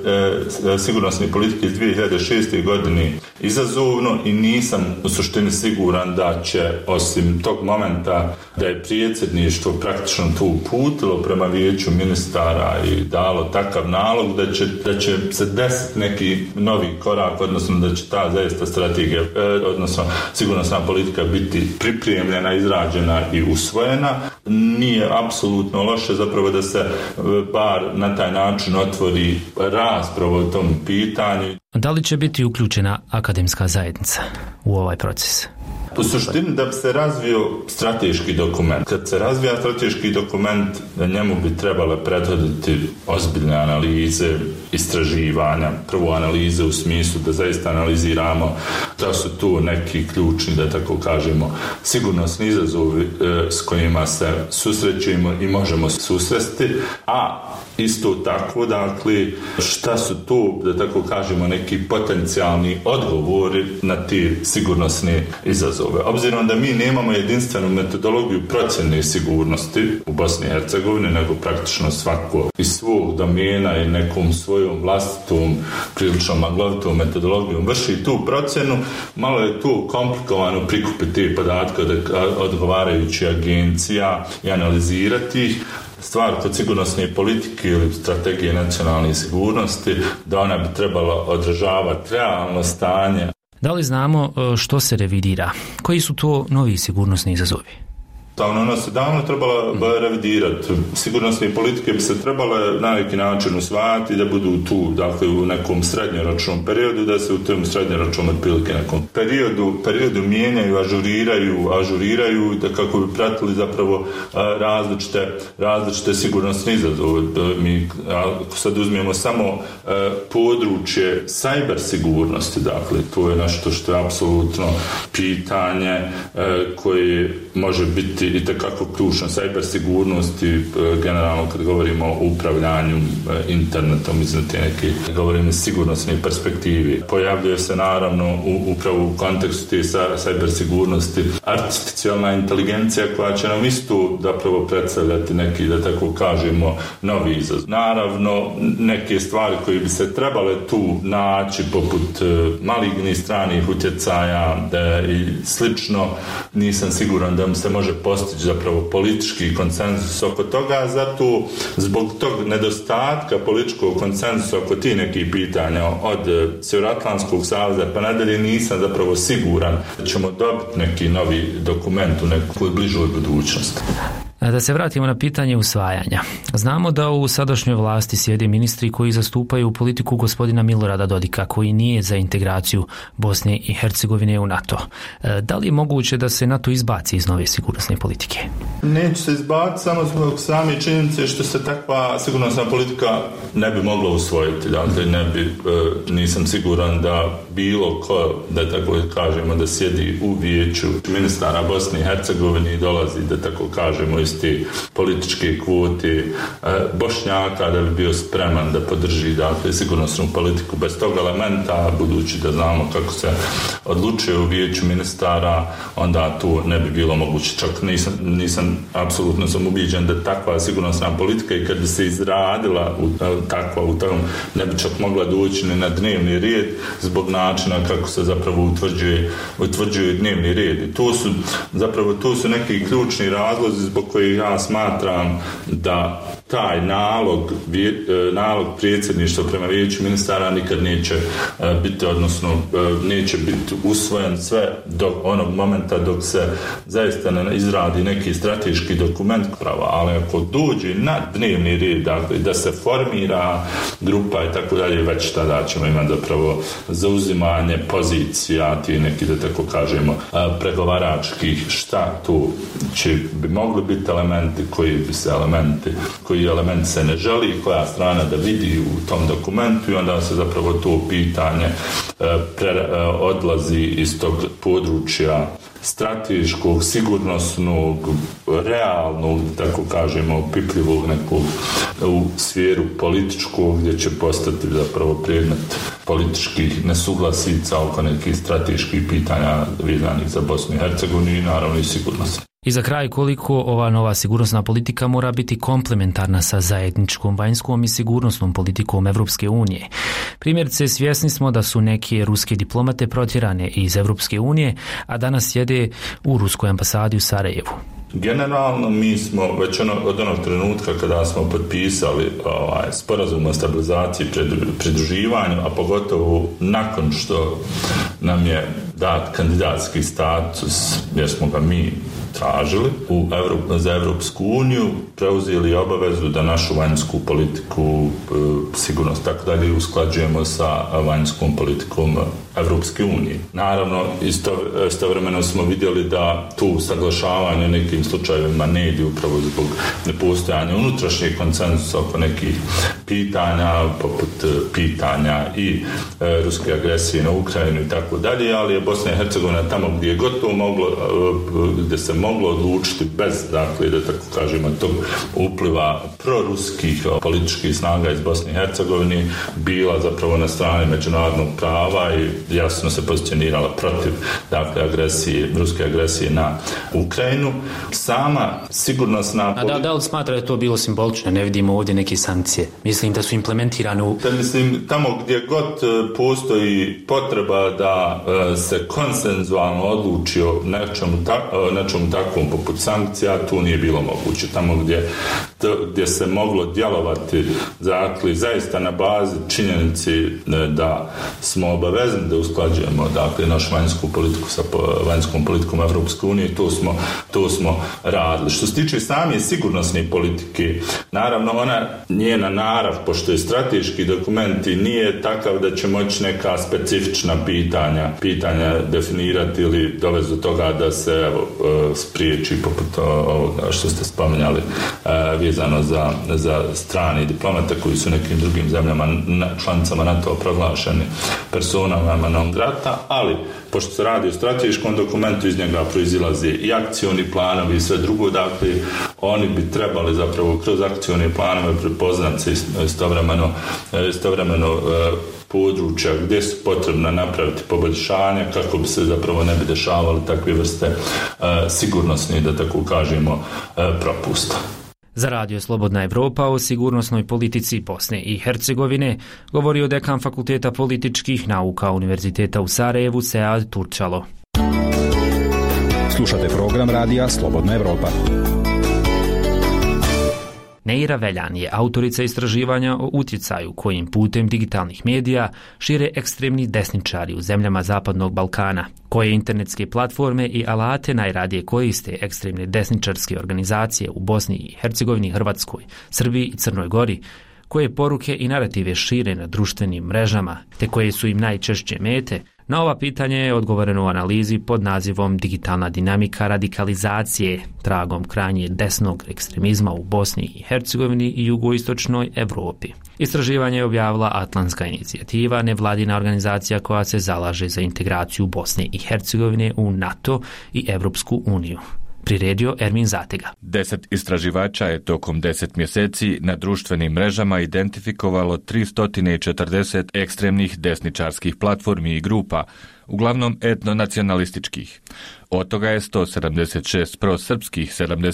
sigurnosne politike iz 2006. godine izazovno i nisam u suštini siguran da će, osim tog momenta da je predsjedništvo praktično tu uputilo prema vijeću ministara i dalo takav nalog, da će se desiti neki novi korak, odnosno da će ta zaista strategija, odnosno sigurnosna politika biti pripremljena, izrađena i usvojena. Nije apsolutno loše zapravo da se bar na taj način otvori rasprava o tom pitanju. Da li će biti uključena akademska zajednica u ovaj proces? U suštini da bi se razvio strateški dokument. Kad se razvija strateški dokument, njemu bi trebale prethoditi ozbiljne analize, istraživanja, prvo analize u smislu da zaista analiziramo da su tu neki ključni, da tako kažemo, sigurnosni izazovi s kojima se susrećemo i možemo se susresti, a isto tako, dakle, šta su tu, da tako kažemo, neki potencijalni odgovori na te sigurnosne izazove. Obzirom da mi nemamo jedinstvenu metodologiju procjene sigurnosti u Bosni i Hercegovini, nego praktično svako iz svog domena i nekom svojom vlastitom, prilično maglovitom metodologijom vrši tu procjenu, malo je tu komplikovano prikupiti te podatke od odgovarajućih agencija i analizirati ih. Stvar kod sigurnosne politike ili strategije nacionalne sigurnosti, da ona bi trebala odražavati realno stanje. Da li znamo što se revidira? Koji su to novi sigurnosni izazovi? Ona se davno trebala revidirati. Sigurnosne politike bi se trebale na neki način usvajati da budu tu, dakle, u nekom srednjoročnom periodu, da se u tom srednjoročnom otprilike nekom periodu mijenjaju, ažuriraju, da kako bi pratili zapravo različite sigurnosne izazove. Mi, ako sad uzmemo samo područje cyber sigurnosti, dakle, to je nešto što je apsolutno pitanje koje može biti i takako ključno. Cyber sigurnosti, generalno kad govorimo o upravljanju internetom iz neke, govorimo iz sigurnosne perspektivi. Pojavljuje se naravno upravo u kontekstu te cyber sigurnosti artificijalna inteligencija koja će nam isto zapravo predstavljati neki, da tako kažemo, novi izazov. Naravno, neke stvari koje bi se trebale tu naći, poput malignih stranih utjecaja i slično, nisam siguran da se može postići zapravo politički konsenzus oko toga, zato zbog tog nedostatka političkog konsenzusa oko tih nekih pitanja od Sjevernoatlantskog saveza pa nadalje nisam zapravo siguran da ćemo dobiti neki novi dokument u nekoj bližoj budućnosti. Da se vratimo na pitanje usvajanja. Znamo da u sadašnjoj vlasti sjede ministri koji zastupaju politiku gospodina Milorada Dodika, koji nije za integraciju Bosne i Hercegovine u NATO. Da li je moguće da se NATO izbaci iz nove sigurnosne politike? Neće se izbaciti samo zbog same činjenice što se takva sigurnosna politika ne bi mogla usvojiti. Dakle, nisam siguran da bilo ko, da tako kažemo, da sjedi u vijeću ministara Bosne i Hercegovine i dolazi, da tako kažemo, iz te političke kvote Bošnjaka, da bi bio spreman da podrži, dakle, sigurnosnu politiku bez tog elementa, budući da znamo kako se odlučuje u vijeću ministara, onda tu ne bi bilo moguće. Čak nisam apsolutno sam ubiđen da takva sigurnosna politika i kad bi se izradila u tom, ne bi čak mogla doći na dnevni red zbog načina kako se zapravo utvrđuje dnevni red. I to su neki ključni razlozi zbog kojih ja smatram da taj nalog predsjedništva prema vijeću ministara nikad neće biti, odnosno neće biti usvojen sve do onog momenta dok se zaista ne izradi neki strateški dokument prava, ali ako dođe na dnevni red, dakle, da se formira grupa i tako dalje, već tada ćemo imati zapravo zauzimanje pozicija, ti neki, da tako kažemo, pregovaračkih, šta tu bi mogli biti elementi, koji element se ne želi, koja strana da vidi u tom dokumentu, i onda se zapravo to pitanje odlazi iz tog područja strateškog, sigurnosnog, realnog, tako kažemo, opipljivog nekog u sferu političkog, gdje će postati zapravo predmet političkih nesuglasica oko nekih strateških pitanja vezanih za Bosnu i Hercegovinu i naravno i sigurnost. I za kraj, koliko ova nova sigurnosna politika mora biti komplementarna sa zajedničkom vanjskom i sigurnosnom politikom Evropske unije. Primjerice, svjesni smo da su neke ruske diplomate protjerane iz Evropske unije, a danas sjede u ruskoj ambasadi u Sarajevu. Generalno, mi smo već od onog trenutka kada smo potpisali sporazum o stabilizaciji i pridruživanju, a pogotovo nakon što nam je dat kandidatski status, jer smo ga mi tražili za Evropsku uniju, preuzeli obavezu da našu vanjsku politiku, sigurnost tako dalje, usklađujemo sa vanjskom politikom Evropske unije. Naravno, istovremeno smo vidjeli da tu usaglašavanje nekim slučajevima ne ide upravo zbog nepostojanja unutrašnjeg konsenzusa oko nekih pitanja, poput pitanja i ruske agresije na Ukrajinu i tako dalje, ali je Bosna i Hercegovina tamo gdje je gotovo moglo, gdje se moglo odlučiti bez, dakle, da tako kažemo, tog upliva proruskih političkih snaga iz Bosne i Hercegovine, bila zapravo na strani međunarodnog prava i jasno se pozicionirala protiv, dakle, ruske agresije na Ukrajinu. Sama sigurnosna politika... Da li smatra da je to bilo simbolično? Ne vidimo ovdje neke sankcije. Mislim da su implementirane u... Tamo gdje god postoji potreba da se konsenzualno odluči o nečemu takvom poput sankcija, tu nije bilo moguće. Tamo gdje se moglo djelovati, dakle, zaista na bazi činjenici da smo obavezni da usklađujemo, dakle, našu vanjsku politiku sa vanjskom politikom Evropske unije, to smo radili. Što se tiče same sigurnosne politike, naravno, njena narav, pošto je strateški dokument i nije takav da će moći neka specifična pitanja definirati ili dovesti do toga da se spriječi poput ovoga što ste spominjali vezano za strani diplomate koji su nekim drugim zemljama, članicama NATO proglašeni personama non grata, ali pošto se radi o strateškom dokumentu, iz njega proizilaze i akcioni planovi i sve drugo, dakle, oni bi trebali zapravo kroz akcione planove prepoznati se istovremeno područja gdje su potrebno napraviti poboljšanja kako bi se zapravo ne bi dešavali takve vrste sigurnosne, da tako kažemo, propusta. Za Radio Slobodna Evropa o sigurnosnoj politici Bosne i Hercegovine govorio dekan Fakulteta političkih nauka Univerziteta u Sarajevu, Sead Turčalo. Slušate program Radija Slobodna Evropa. Neira Veljan je autorica istraživanja o utjecaju kojim putem digitalnih medija šire ekstremni desničari u zemljama Zapadnog Balkana, koje internetske platforme i alate najradije koriste ekstremne desničarske organizacije u Bosni i Hercegovini, Hrvatskoj, Srbiji i Crnoj Gori, koje poruke i narative šire na društvenim mrežama, te koje su im najčešće mete. Na ova pitanje je odgovoreno u analizi pod nazivom Digitalna dinamika radikalizacije, tragom krajnje desnog ekstremizma u Bosni i Hercegovini i jugoistočnoj Evropi. Istraživanje je objavila Atlantska inicijativa, nevladina organizacija koja se zalaže za integraciju Bosne i Hercegovine u NATO i Evropsku uniju. priredio Ermin Zatega. 10 istraživača je tokom 10 mjeseci na društvenim mrežama identifikovalo 340 ekstremnih desničarskih platformi i grupa, uglavnom etnonacionalističkih. Od toga je 176 prosrpskih,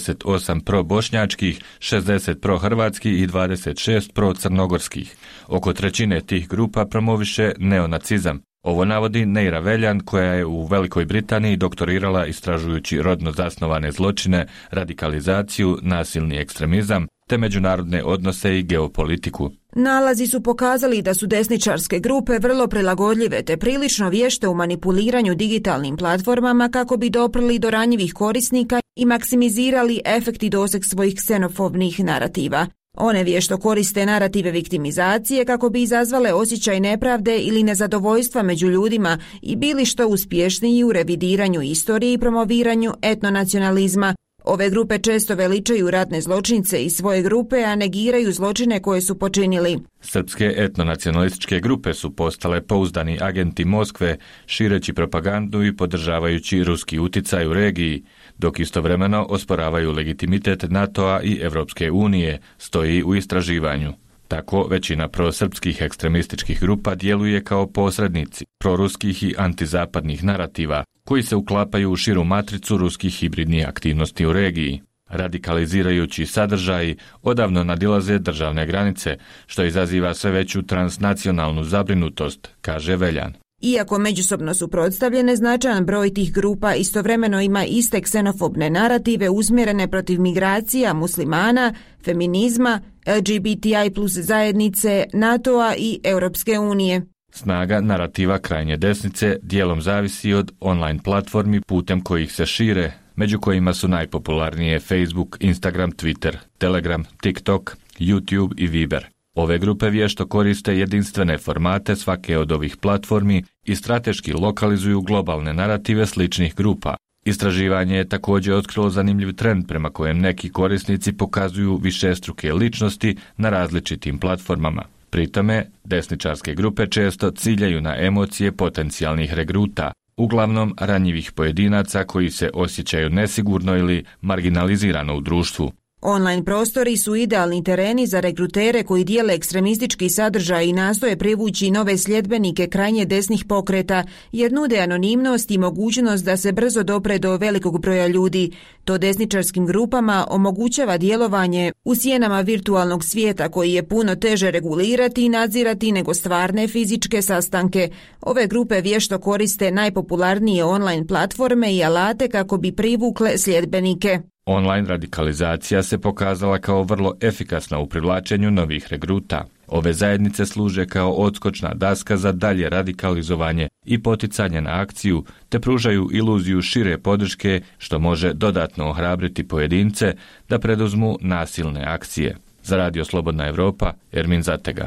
78 probošnjačkih, 60 prohrvatskih i 26 procrnogorskih. Oko trećine tih grupa promoviše neonacizam. Ovo navodi Neira Veljan, koja je u Velikoj Britaniji doktorirala istražujući rodno zasnovane zločine, radikalizaciju, nasilni ekstremizam te međunarodne odnose i geopolitiku. Nalazi su pokazali da su desničarske grupe vrlo prilagodljive te prilično vješte u manipuliranju digitalnim platformama kako bi doprli do ranjivih korisnika i maksimizirali efekt i doseg svojih ksenofobnih narativa. One vješto koriste narative viktimizacije kako bi izazvale osjećaj nepravde ili nezadovoljstva među ljudima i bili što uspješniji u revidiranju istorije i promoviranju etnonacionalizma. Ove grupe često veličaju ratne zločince iz svoje grupe, a negiraju zločine koje su počinili. Srpske etnonacionalističke grupe su postale pouzdani agenti Moskve, šireći propagandu i podržavajući ruski uticaj u regiji, dok istovremeno osporavaju legitimitet NATO-a i Europske unije, stoji u istraživanju. Tako, većina prosrpskih ekstremističkih grupa djeluje kao posrednici proruskih i antizapadnih narativa, koji se uklapaju u širu matricu ruskih hibridnih aktivnosti u regiji. Radikalizirajući sadržaji odavno nadilaze državne granice, što izaziva sve veću transnacionalnu zabrinutost, kaže Veljan. Iako međusobno suprotstavljene, značajan broj tih grupa istovremeno ima iste ksenofobne narative usmjerene protiv migracija, muslimana, feminizma, LGBTI plus zajednice, NATO-a i Europske unije. Snaga narativa krajnje desnice dijelom zavisi od online platformi putem kojih se šire, među kojima su najpopularnije Facebook, Instagram, Twitter, Telegram, TikTok, YouTube i Viber. Ove grupe vješto koriste jedinstvene formate svake od ovih platformi i strateški lokalizuju globalne narative sličnih grupa. Istraživanje je također otkrilo zanimljiv trend prema kojem neki korisnici pokazuju višestruke ličnosti na različitim platformama. Pri tome, desničarske grupe često ciljaju na emocije potencijalnih regruta, uglavnom ranjivih pojedinaca koji se osjećaju nesigurno ili marginalizirano u društvu. Online prostori su idealni tereni za regrutere koji dijele ekstremistički sadržaj i nastoje privući nove sljedbenike krajnje desnih pokreta, jer nude anonimnost i mogućnost da se brzo dopre do velikog broja ljudi. To desničarskim grupama omogućava djelovanje u sjenama virtualnog svijeta koji je puno teže regulirati i nadzirati nego stvarne fizičke sastanke. Ove grupe vješto koriste najpopularnije online platforme i alate kako bi privukle sljedbenike. Online radikalizacija se pokazala kao vrlo efikasna u privlačenju novih regruta. Ove zajednice služe kao odskočna daska za dalje radikalizovanje i poticanje na akciju, te pružaju iluziju šire podrške što može dodatno ohrabriti pojedince da preduzmu nasilne akcije. Za Radio Slobodna Evropa, Ermin Zatega.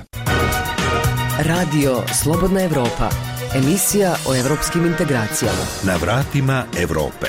Radio Slobodna Evropa, emisija o evropskim integracijama. Na vratima Evrope.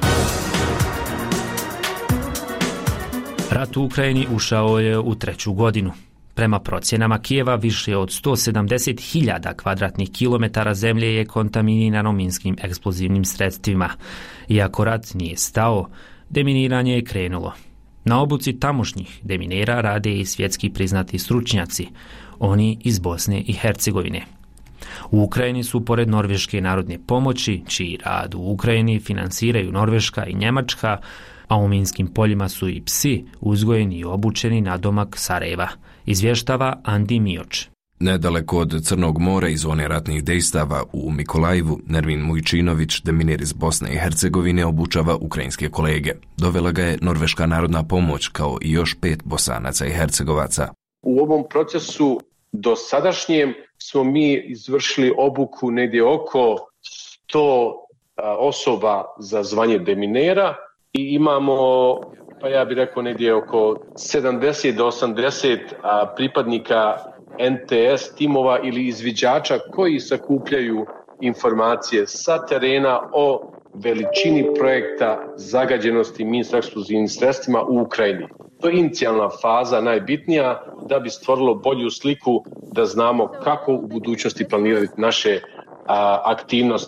Rat u Ukrajini ušao je u 3. godinu. Prema procjenama Kijeva, više od 170.000 kvadratnih kilometara zemlje je kontaminirano minskim eksplozivnim sredstvima. Iako rat nije stao, deminiranje je krenulo. Na obuci tamošnjih deminera rade i svjetski priznati stručnjaci, oni iz Bosne i Hercegovine. U Ukrajini su, pored Norveške narodne pomoći, čiji rad u Ukrajini finansiraju Norveška i Njemačka, a u minskim poljima su i psi uzgojeni i obučeni na domak Sarajeva, izvještava Andi Mioč. Nedaleko od Crnog mora i zone ratnih dejstava u Mikolajivu, Nermin Mujčinović, deminer iz Bosne i Hercegovine, obučava ukrajinske kolege. Dovela ga je Norveška narodna pomoć kao i još 5 Bosanaca i Hercegovaca. U ovom procesu dosadašnjem smo mi izvršili obuku negdje oko 100 osoba za zvanje deminera i imamo, pa ja bih rekao, negdje oko 70 do 80 pripadnika NTS timova ili izviđača koji sakupljaju informacije sa terena o veličini projekta zagađenosti minsko-eksplozivnim sredstvima u Ukrajini. To je inicijalna faza, najbitnija, da bi stvorilo bolju sliku da znamo kako u budućnosti planirati naše aktivnosti.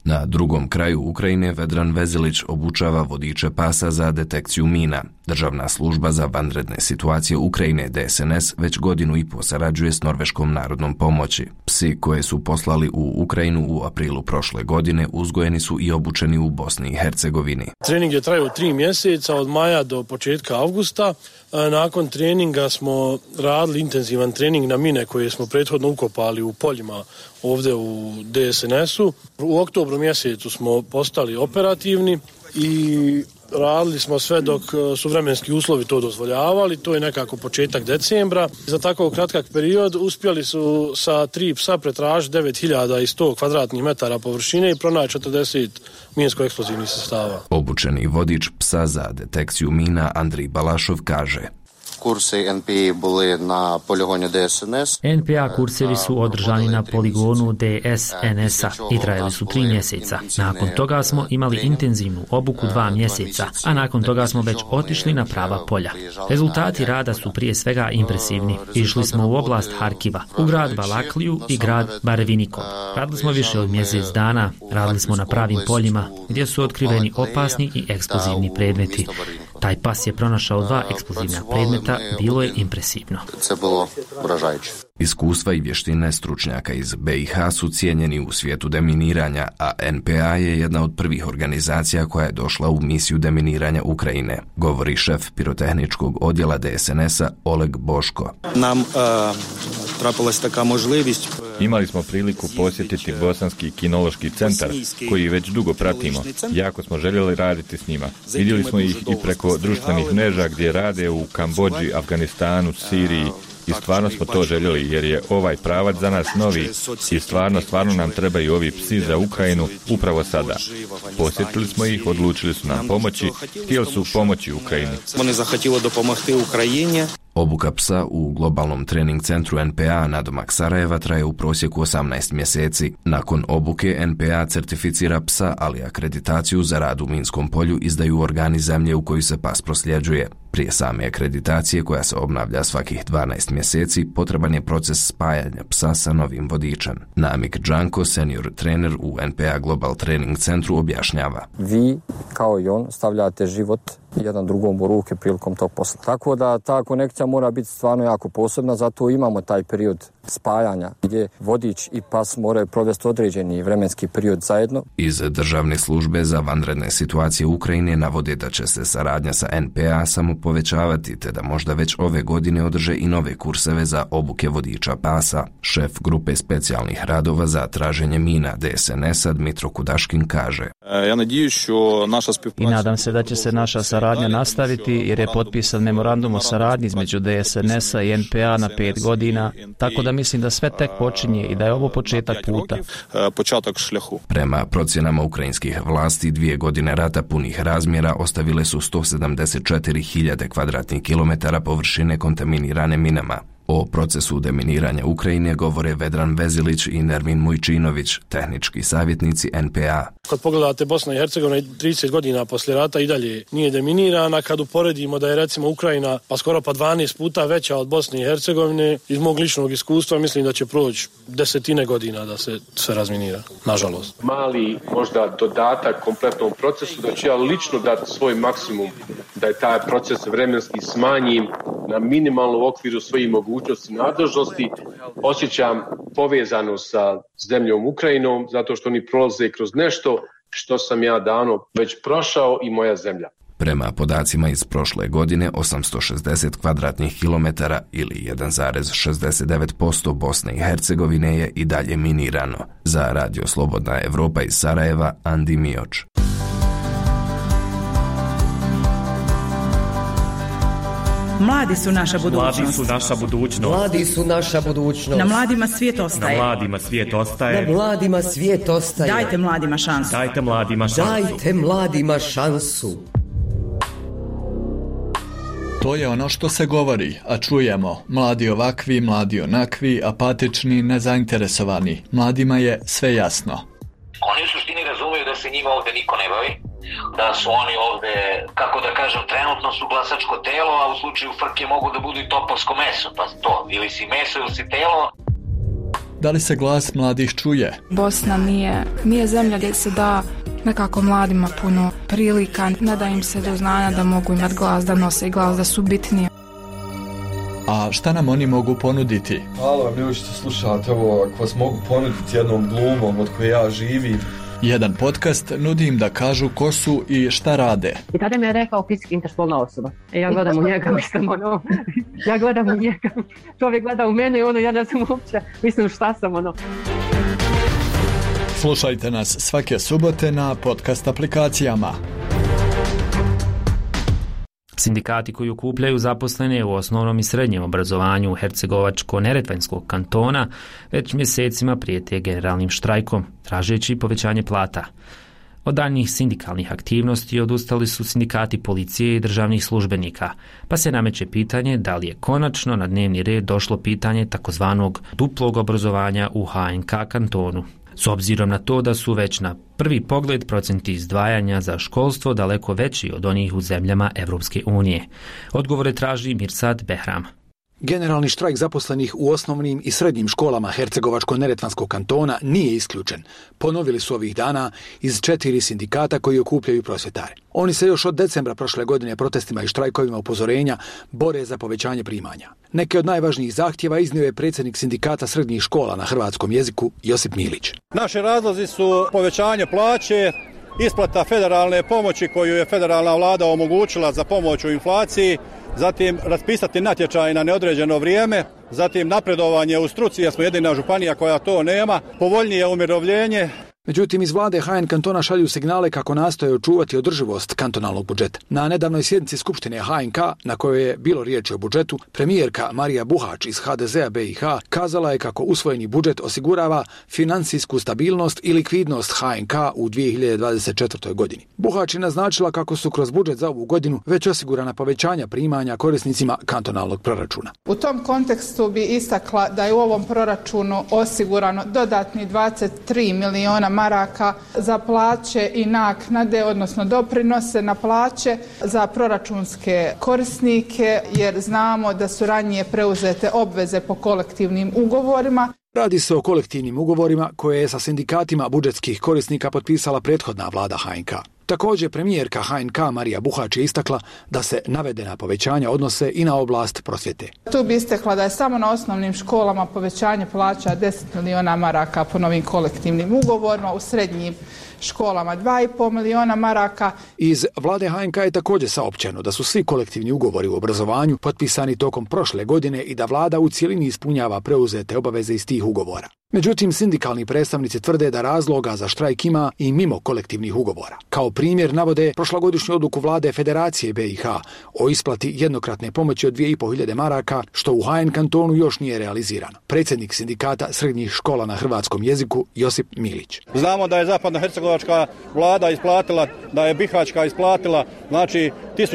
Na drugom kraju Ukrajine Vedran Vezilić obučava vodiče pasa za detekciju mina. Državna služba za vanredne situacije Ukrajine DSNS već 1,5 godinu sarađuje s Norveškom narodnom pomoći. Psi koje su poslali u Ukrajinu u aprilu prošle godine uzgojeni su i obučeni u Bosni i Hercegovini. Trening je trajao 3 mjeseca od maja do početka avgusta. Nakon treninga smo radili intenzivan trening na mine koje smo prethodno ukopali u poljima ovdje u DSNS-u. U oktobru mjesecu smo postali operativni i radili smo sve dok su vremenski uslovi to dozvoljavali, to je nekako početak decembra. Za tako kratak period uspjeli su sa 3 psa pretražiti 9100 kvadratnih metara površine i pronaći 40 minsko-eksplozivnih sredstava. Obučeni vodič psa za detekciju mina Andrij Balašov kaže: Kursi NPA bili na poligonu DSNS. NPA kursevi su održani na poligonu DSNS-a i trajali su 3 mjeseca. Nakon toga smo imali intenzivnu obuku 2 mjeseca, a nakon toga smo već otišli na prava polja. Rezultati rada su prije svega impresivni. Išli smo u oblast Harkiva, u grad Balakliju i grad Barvinikov. Radili smo više od mjesec dana, radili smo na pravim poljima gdje su otkriveni opasni i eksplozivni predmeti. Taj pas je pronašao 2 eksplozivna predmeta, bilo je impresivno. Iskustva i vještine stručnjaka iz BiH su cijenjeni u svijetu deminiranja, a NPA je jedna od prvih organizacija koja je došla u misiju deminiranja Ukrajine, govori šef pirotehničkog odjela DSNS-a Oleg Boško. Nam trapilась taka možlivist. Imali smo priliku posjetiti Bosanski kinološki centar, koji već dugo pratimo. Jako smo željeli raditi s njima. Vidjeli smo ih i preko društvenih mreža gdje rade u Kambodži, Afganistanu, Siriji. I stvarno smo to željeli jer je ovaj pravac za nas novi i stvarno nam trebaju ovi psi za Ukrajinu upravo sada. Posjetili smo ih, odlučili su nam pomoći, htjeli su pomoći Ukrajini. Oni zahtjeli dopomogti Ukrajini. Obuka psa u globalnom trening centru NPA nadomak Sarajeva traje u prosjeku 18 mjeseci. Nakon obuke NPA certificira psa, ali akreditaciju za rad u minskom polju izdaju organi zemlje u koju se pas prosljeđuje. Prije same akreditacije, koja se obnavlja svakih 12 mjeseci, potreban je proces spajanja psa sa novim vodičem. Namik Džanko, senior trener u NPA Global Training Centru, objašnjava. Vi, kao i on, stavljate život jedan drugom u ruke prilikom tog posla. Tako da ta konekcija mora biti stvarno jako posebna, zato imamo taj period spajanja gdje vodič i pas moraju provesti određeni vremenski period zajedno. Iz Državne službe za vanredne situacije Ukrajine navode da će se saradnja sa NPA samo povećavati, te da možda već ove godine održe i nove kurseve za obuke vodiča pasa. Šef grupe specijalnih radova za traženje mina DSNS-a Dmitro Kudaškin kaže: I nadam se da će se naša saradnja nastaviti jer je potpisan memorandum o saradnji između DSNS-a i NPA na 5 godina, tako da mislim da sve tek počinje i da je ovo početak puta. Prema procjenama ukrajinskih vlasti, 2 godine rata punih razmjera ostavile su 174.000 kvadratnih kilometara površine kontaminirane minama. O procesu deminiranja Ukrajine govore Vedran Vezilić i Nermin Mujčinović, tehnički savjetnici NPA. Kad pogledate Bosna i Hercegovina 30 godina poslije rata i dalje nije deminirana, kad uporedimo da je recimo Ukrajina pa skoro pa 12 puta veća od Bosne i Hercegovine, iz mog ličnog iskustva mislim da će proći 10 godina da se sve razminira, nažalost. Mali možda dodatak kompletnom procesu, da ću ja lično dati svoj maksimum da je taj proces vremenski smanjim na minimalnu okviru svojih mogućnosti i nadležnosti. Osjećam povezano sa zemljom Ukrajinom zato što oni prolaze kroz nešto što sam ja davno već prošao i moja zemlja. Prema podacima iz prošle godine, 860 kvadratnih kilometara ili 1,69% Bosne i Hercegovine je i dalje minirano. Za Radio Slobodna Evropa iz Sarajeva, Andi Mioč. Mladi su naša budućnost. Mladi su naša budućnost. Mladi su naša budućnost. Na mladima svijet ostaje. Na mladima svijet ostaje. Na mladima svijet ostaje. Dajte mladima šansu. Dajte mladima šansu. Dajte mladima šansu. To je ono što se govori, a čujemo. Mladi ovakvi, mladi onakvi, apatični, nezainteresovani. Mladima je sve jasno. Oni u suštini razumiju da se njima ovdje niko ne bavi, da su oni ovdje, kako da kažem, trenutno su glasačko telo, a u slučaju frke mogu da budu i topovsko meso, pa to, ili si meso ili si telo. Da li se glas mladih čuje? Bosna nije zemlja gdje se da nekako mladima puno prilika, ne da im se do znanja da mogu imati glas, da nose glas, da su bitniji. A šta nam oni mogu ponuditi? Hvala vam ljudi što slušate ovo, ako vas mogu ponuditi jednom glumom od koje ja živim. Jedan podcast nudi im da kažu ko su i šta rade. I tada mi je rekao fizički interspolna osoba. Ja gledam u njega, ja gledam u njega. Čovjek gleda u mene i ja ne znam uopće, mislim šta sam Slušajte nas svake subote na podcast aplikacijama. Sindikati koji okupljaju zaposlene u osnovnom i srednjem obrazovanju u Hercegovačko-Neretvanskog kantona već mjesecima prijete generalnim štrajkom, tražeći povećanje plata. Od daljnjih sindikalnih aktivnosti odustali su sindikati policije i državnih službenika, pa se nameće pitanje da li je konačno na dnevni red došlo pitanje takozvanog duplog obrazovanja u HNK kantonu. S obzirom na to da su već na prvi pogled procenti izdvajanja za školstvo daleko veći od onih u zemljama Evropske unije. Odgovore traži Mirsad Behram. Generalni štrajk zaposlenih u osnovnim i srednjim školama Hercegovačko-Neretvanskog kantona nije isključen. Ponovili su ovih dana iz 4 sindikata koji okupljaju prosvjetare. Oni se još od decembra prošle godine protestima i štrajkovima upozorenja bore za povećanje primanja. Neke od najvažnijih zahtjeva iznio je predsjednik sindikata srednjih škola na hrvatskom jeziku Josip Milić. Naši razlozi su povećanje plaće, isplata federalne pomoći koju je federalna vlada omogućila za pomoć u inflaciji, zatim raspisati natječaj na neodređeno vrijeme, zatim napredovanje u struci jer smo jedina županija koja to nema, povoljnije umirovljenje. Međutim, iz vlade HN kantona šalju signale kako nastoje očuvati održivost kantonalnog budžeta. Na nedavnoj sjednici Skupštine HNK, na kojoj je bilo riječi o budžetu, premijerka Marija Buhač iz HDZ-a BiH kazala je kako usvojeni budžet osigurava financijsku stabilnost i likvidnost HNK u 2024. godini. Buhač je naznačila kako su kroz budžet za ovu godinu već osigurana povećanja primanja korisnicima kantonalnog proračuna. U tom kontekstu bi istakla da je u ovom proračunu osigurano dodatni 23 miliona maraka za plaće i naknade, odnosno doprinose na plaće za proračunske korisnike, jer znamo da su ranije preuzete obveze po kolektivnim ugovorima. Radi se o kolektivnim ugovorima koje je sa sindikatima budžetskih korisnika potpisala prethodna vlada HNK. Također, premijerka HNK Marija Buhač je istakla da se navedena povećanja odnose i na oblast prosvjete. Tu bi istakla da je samo na osnovnim školama povećanje plaća 10 miliona maraka po novim kolektivnim ugovorima, u srednjim školama 2,5 miliona maraka. Iz vlade HNK je također saopćeno da su svi kolektivni ugovori u obrazovanju potpisani tokom prošle godine i da vlada u cjelini ispunjava preuzete obaveze iz tih ugovora. Međutim, sindikalni predstavnici tvrde da razloga za štrajk ima i mimo kolektivnih ugovora. Kao primjer navode prošlogodišnju odluku vlade Federacije BiH o isplati jednokratne pomoći od 2.500 maraka, što u HN kantonu još nije realizirano. Predsjednik sindikata srednjih škola na hrvatskom jeziku Josip Milić. Znamo da je zapadnohercegovačka vlada isplatila, da je bihaćka isplatila, znači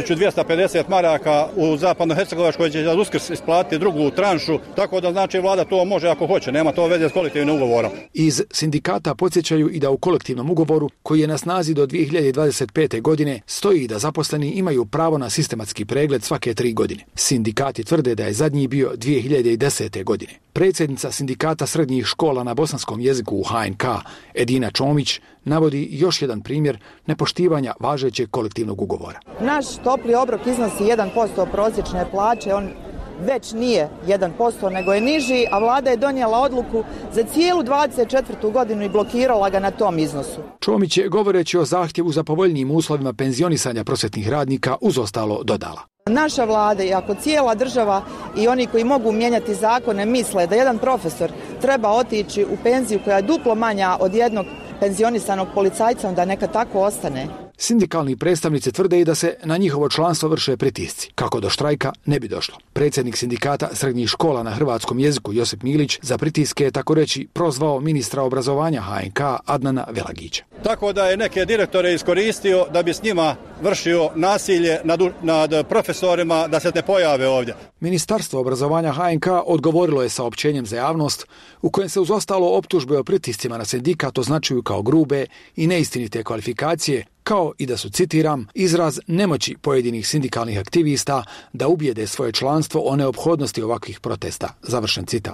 1250 maraka u zapadnohercegovačkoj će za Uskrs isplatiti drugu tranšu, tako da znači vlada to može ako hoće, nema to veze s kolektivnim ugovorom. Iz sindikata podsjećaju i da u kolektivnom ugovoru, koji je na snazi do 2025. godine, stoji da zaposleni imaju pravo na sistematski pregled svake 3 godine. Sindikati tvrde da je zadnji bio 2010. godine. Predsjednica sindikata srednjih škola na bosanskom jeziku u HNK, Edina Čomić, navodi još jedan primjer nepoštivanja važećeg kolektivnog ugovora. Naš topli obrok iznosi 1% prosječne plaće, on već nije 1%, nego je niži, a vlada je donijela odluku za cijelu 24. godinu i blokirala ga na tom iznosu. Čomić je, govoreći o zahtjevu za povoljnijim uslovima penzionisanja prosvjetnih radnika, uz ostalo dodala. Naša vlada i ako cijela država i oni koji mogu mijenjati zakone misle da jedan profesor treba otići u penziju koja je duplo manja od jednog penzionisanog policajca, onda neka tako ostane. Sindikalni predstavnici tvrde i da se na njihovo članstvo vrše pritisci, kako do štrajka ne bi došlo. Predsjednik sindikata srednjih škola na hrvatskom jeziku Josip Milić za pritiske je tako reći prozvao ministra obrazovanja HNK Adnana Velagića. Tako da je neke direktore iskoristio da bi s njima vršio nasilje nad profesorima da se ne pojave ovdje. Ministarstvo obrazovanja HNK odgovorilo je saopćenjem za javnost u kojem se uz ostalo optužbe o pritiscima na sindikat označuju kao grube i neistinite kvalifikacije, kao i da su, citiram, izraz nemoći pojedinih sindikalnih aktivista da ubijede svoje članstvo o neophodnosti ovakvih protesta. Završen citat.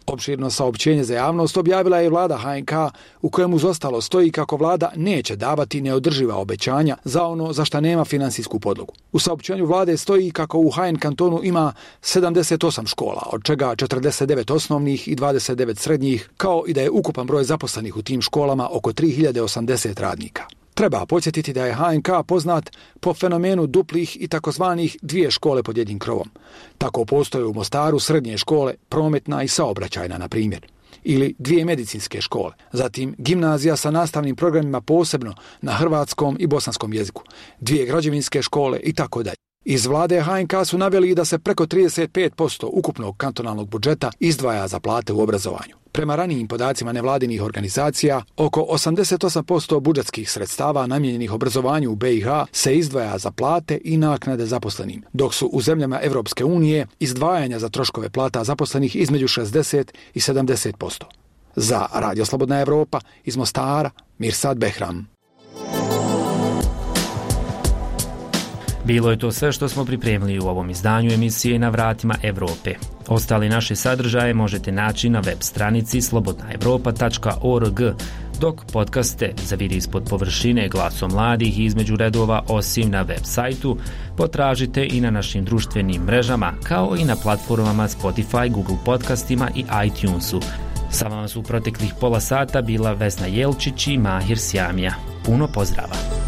Opširno saopćenje za javnost objavila je vlada HNK u kojemu uz ostalo stoji kako vlada neće davati neodrživa obećanja za ono za šta nema finansijsku podlogu. U saopćenju vlade stoji kako u HN kantonu ima 78 škola, od čega 49 osnovnih i 29 srednjih, kao i da je ukupan broj zaposlenih u tim školama oko 3080 radnika. Treba podsjetiti da je HNK poznat po fenomenu duplih i takozvanih dvije škole pod jednim krovom. Tako postoje u Mostaru srednje škole, prometna i saobraćajna, na primjer, ili dvije medicinske škole, zatim gimnazija sa nastavnim programima posebno na hrvatskom i bosanskom jeziku, dvije građevinske škole i tako dalje. Iz vlade HNK su naveli da se preko 35% ukupnog kantonalnog budžeta izdvaja za plate u obrazovanju. Prema ranijim podacima nevladinih organizacija, oko 88% budžetskih sredstava namijenjenih obrazovanju u BiH se izdvaja za plate i naknade zaposlenim, dok su u zemljama Evropske unije izdvajanja za troškove plata zaposlenih između 60 i 70%. Za Radio Slobodna Evropa iz Mostara, Mirsad Behram. Bilo je to sve što smo pripremili u ovom izdanju emisije Na vratima Evrope. Ostale naše sadržaje možete naći na web stranici slobodnaevropa.org, dok podcaste za Vidi ispod površine Glasom mladih i Između redova osim na web sajtu potražite i na našim društvenim mrežama, kao i na platformama Spotify, Google podcastima i iTunesu. Sa vama su u proteklih pola sata bila Vesna Jelčić i Mahir Sjamija. Puno pozdrava!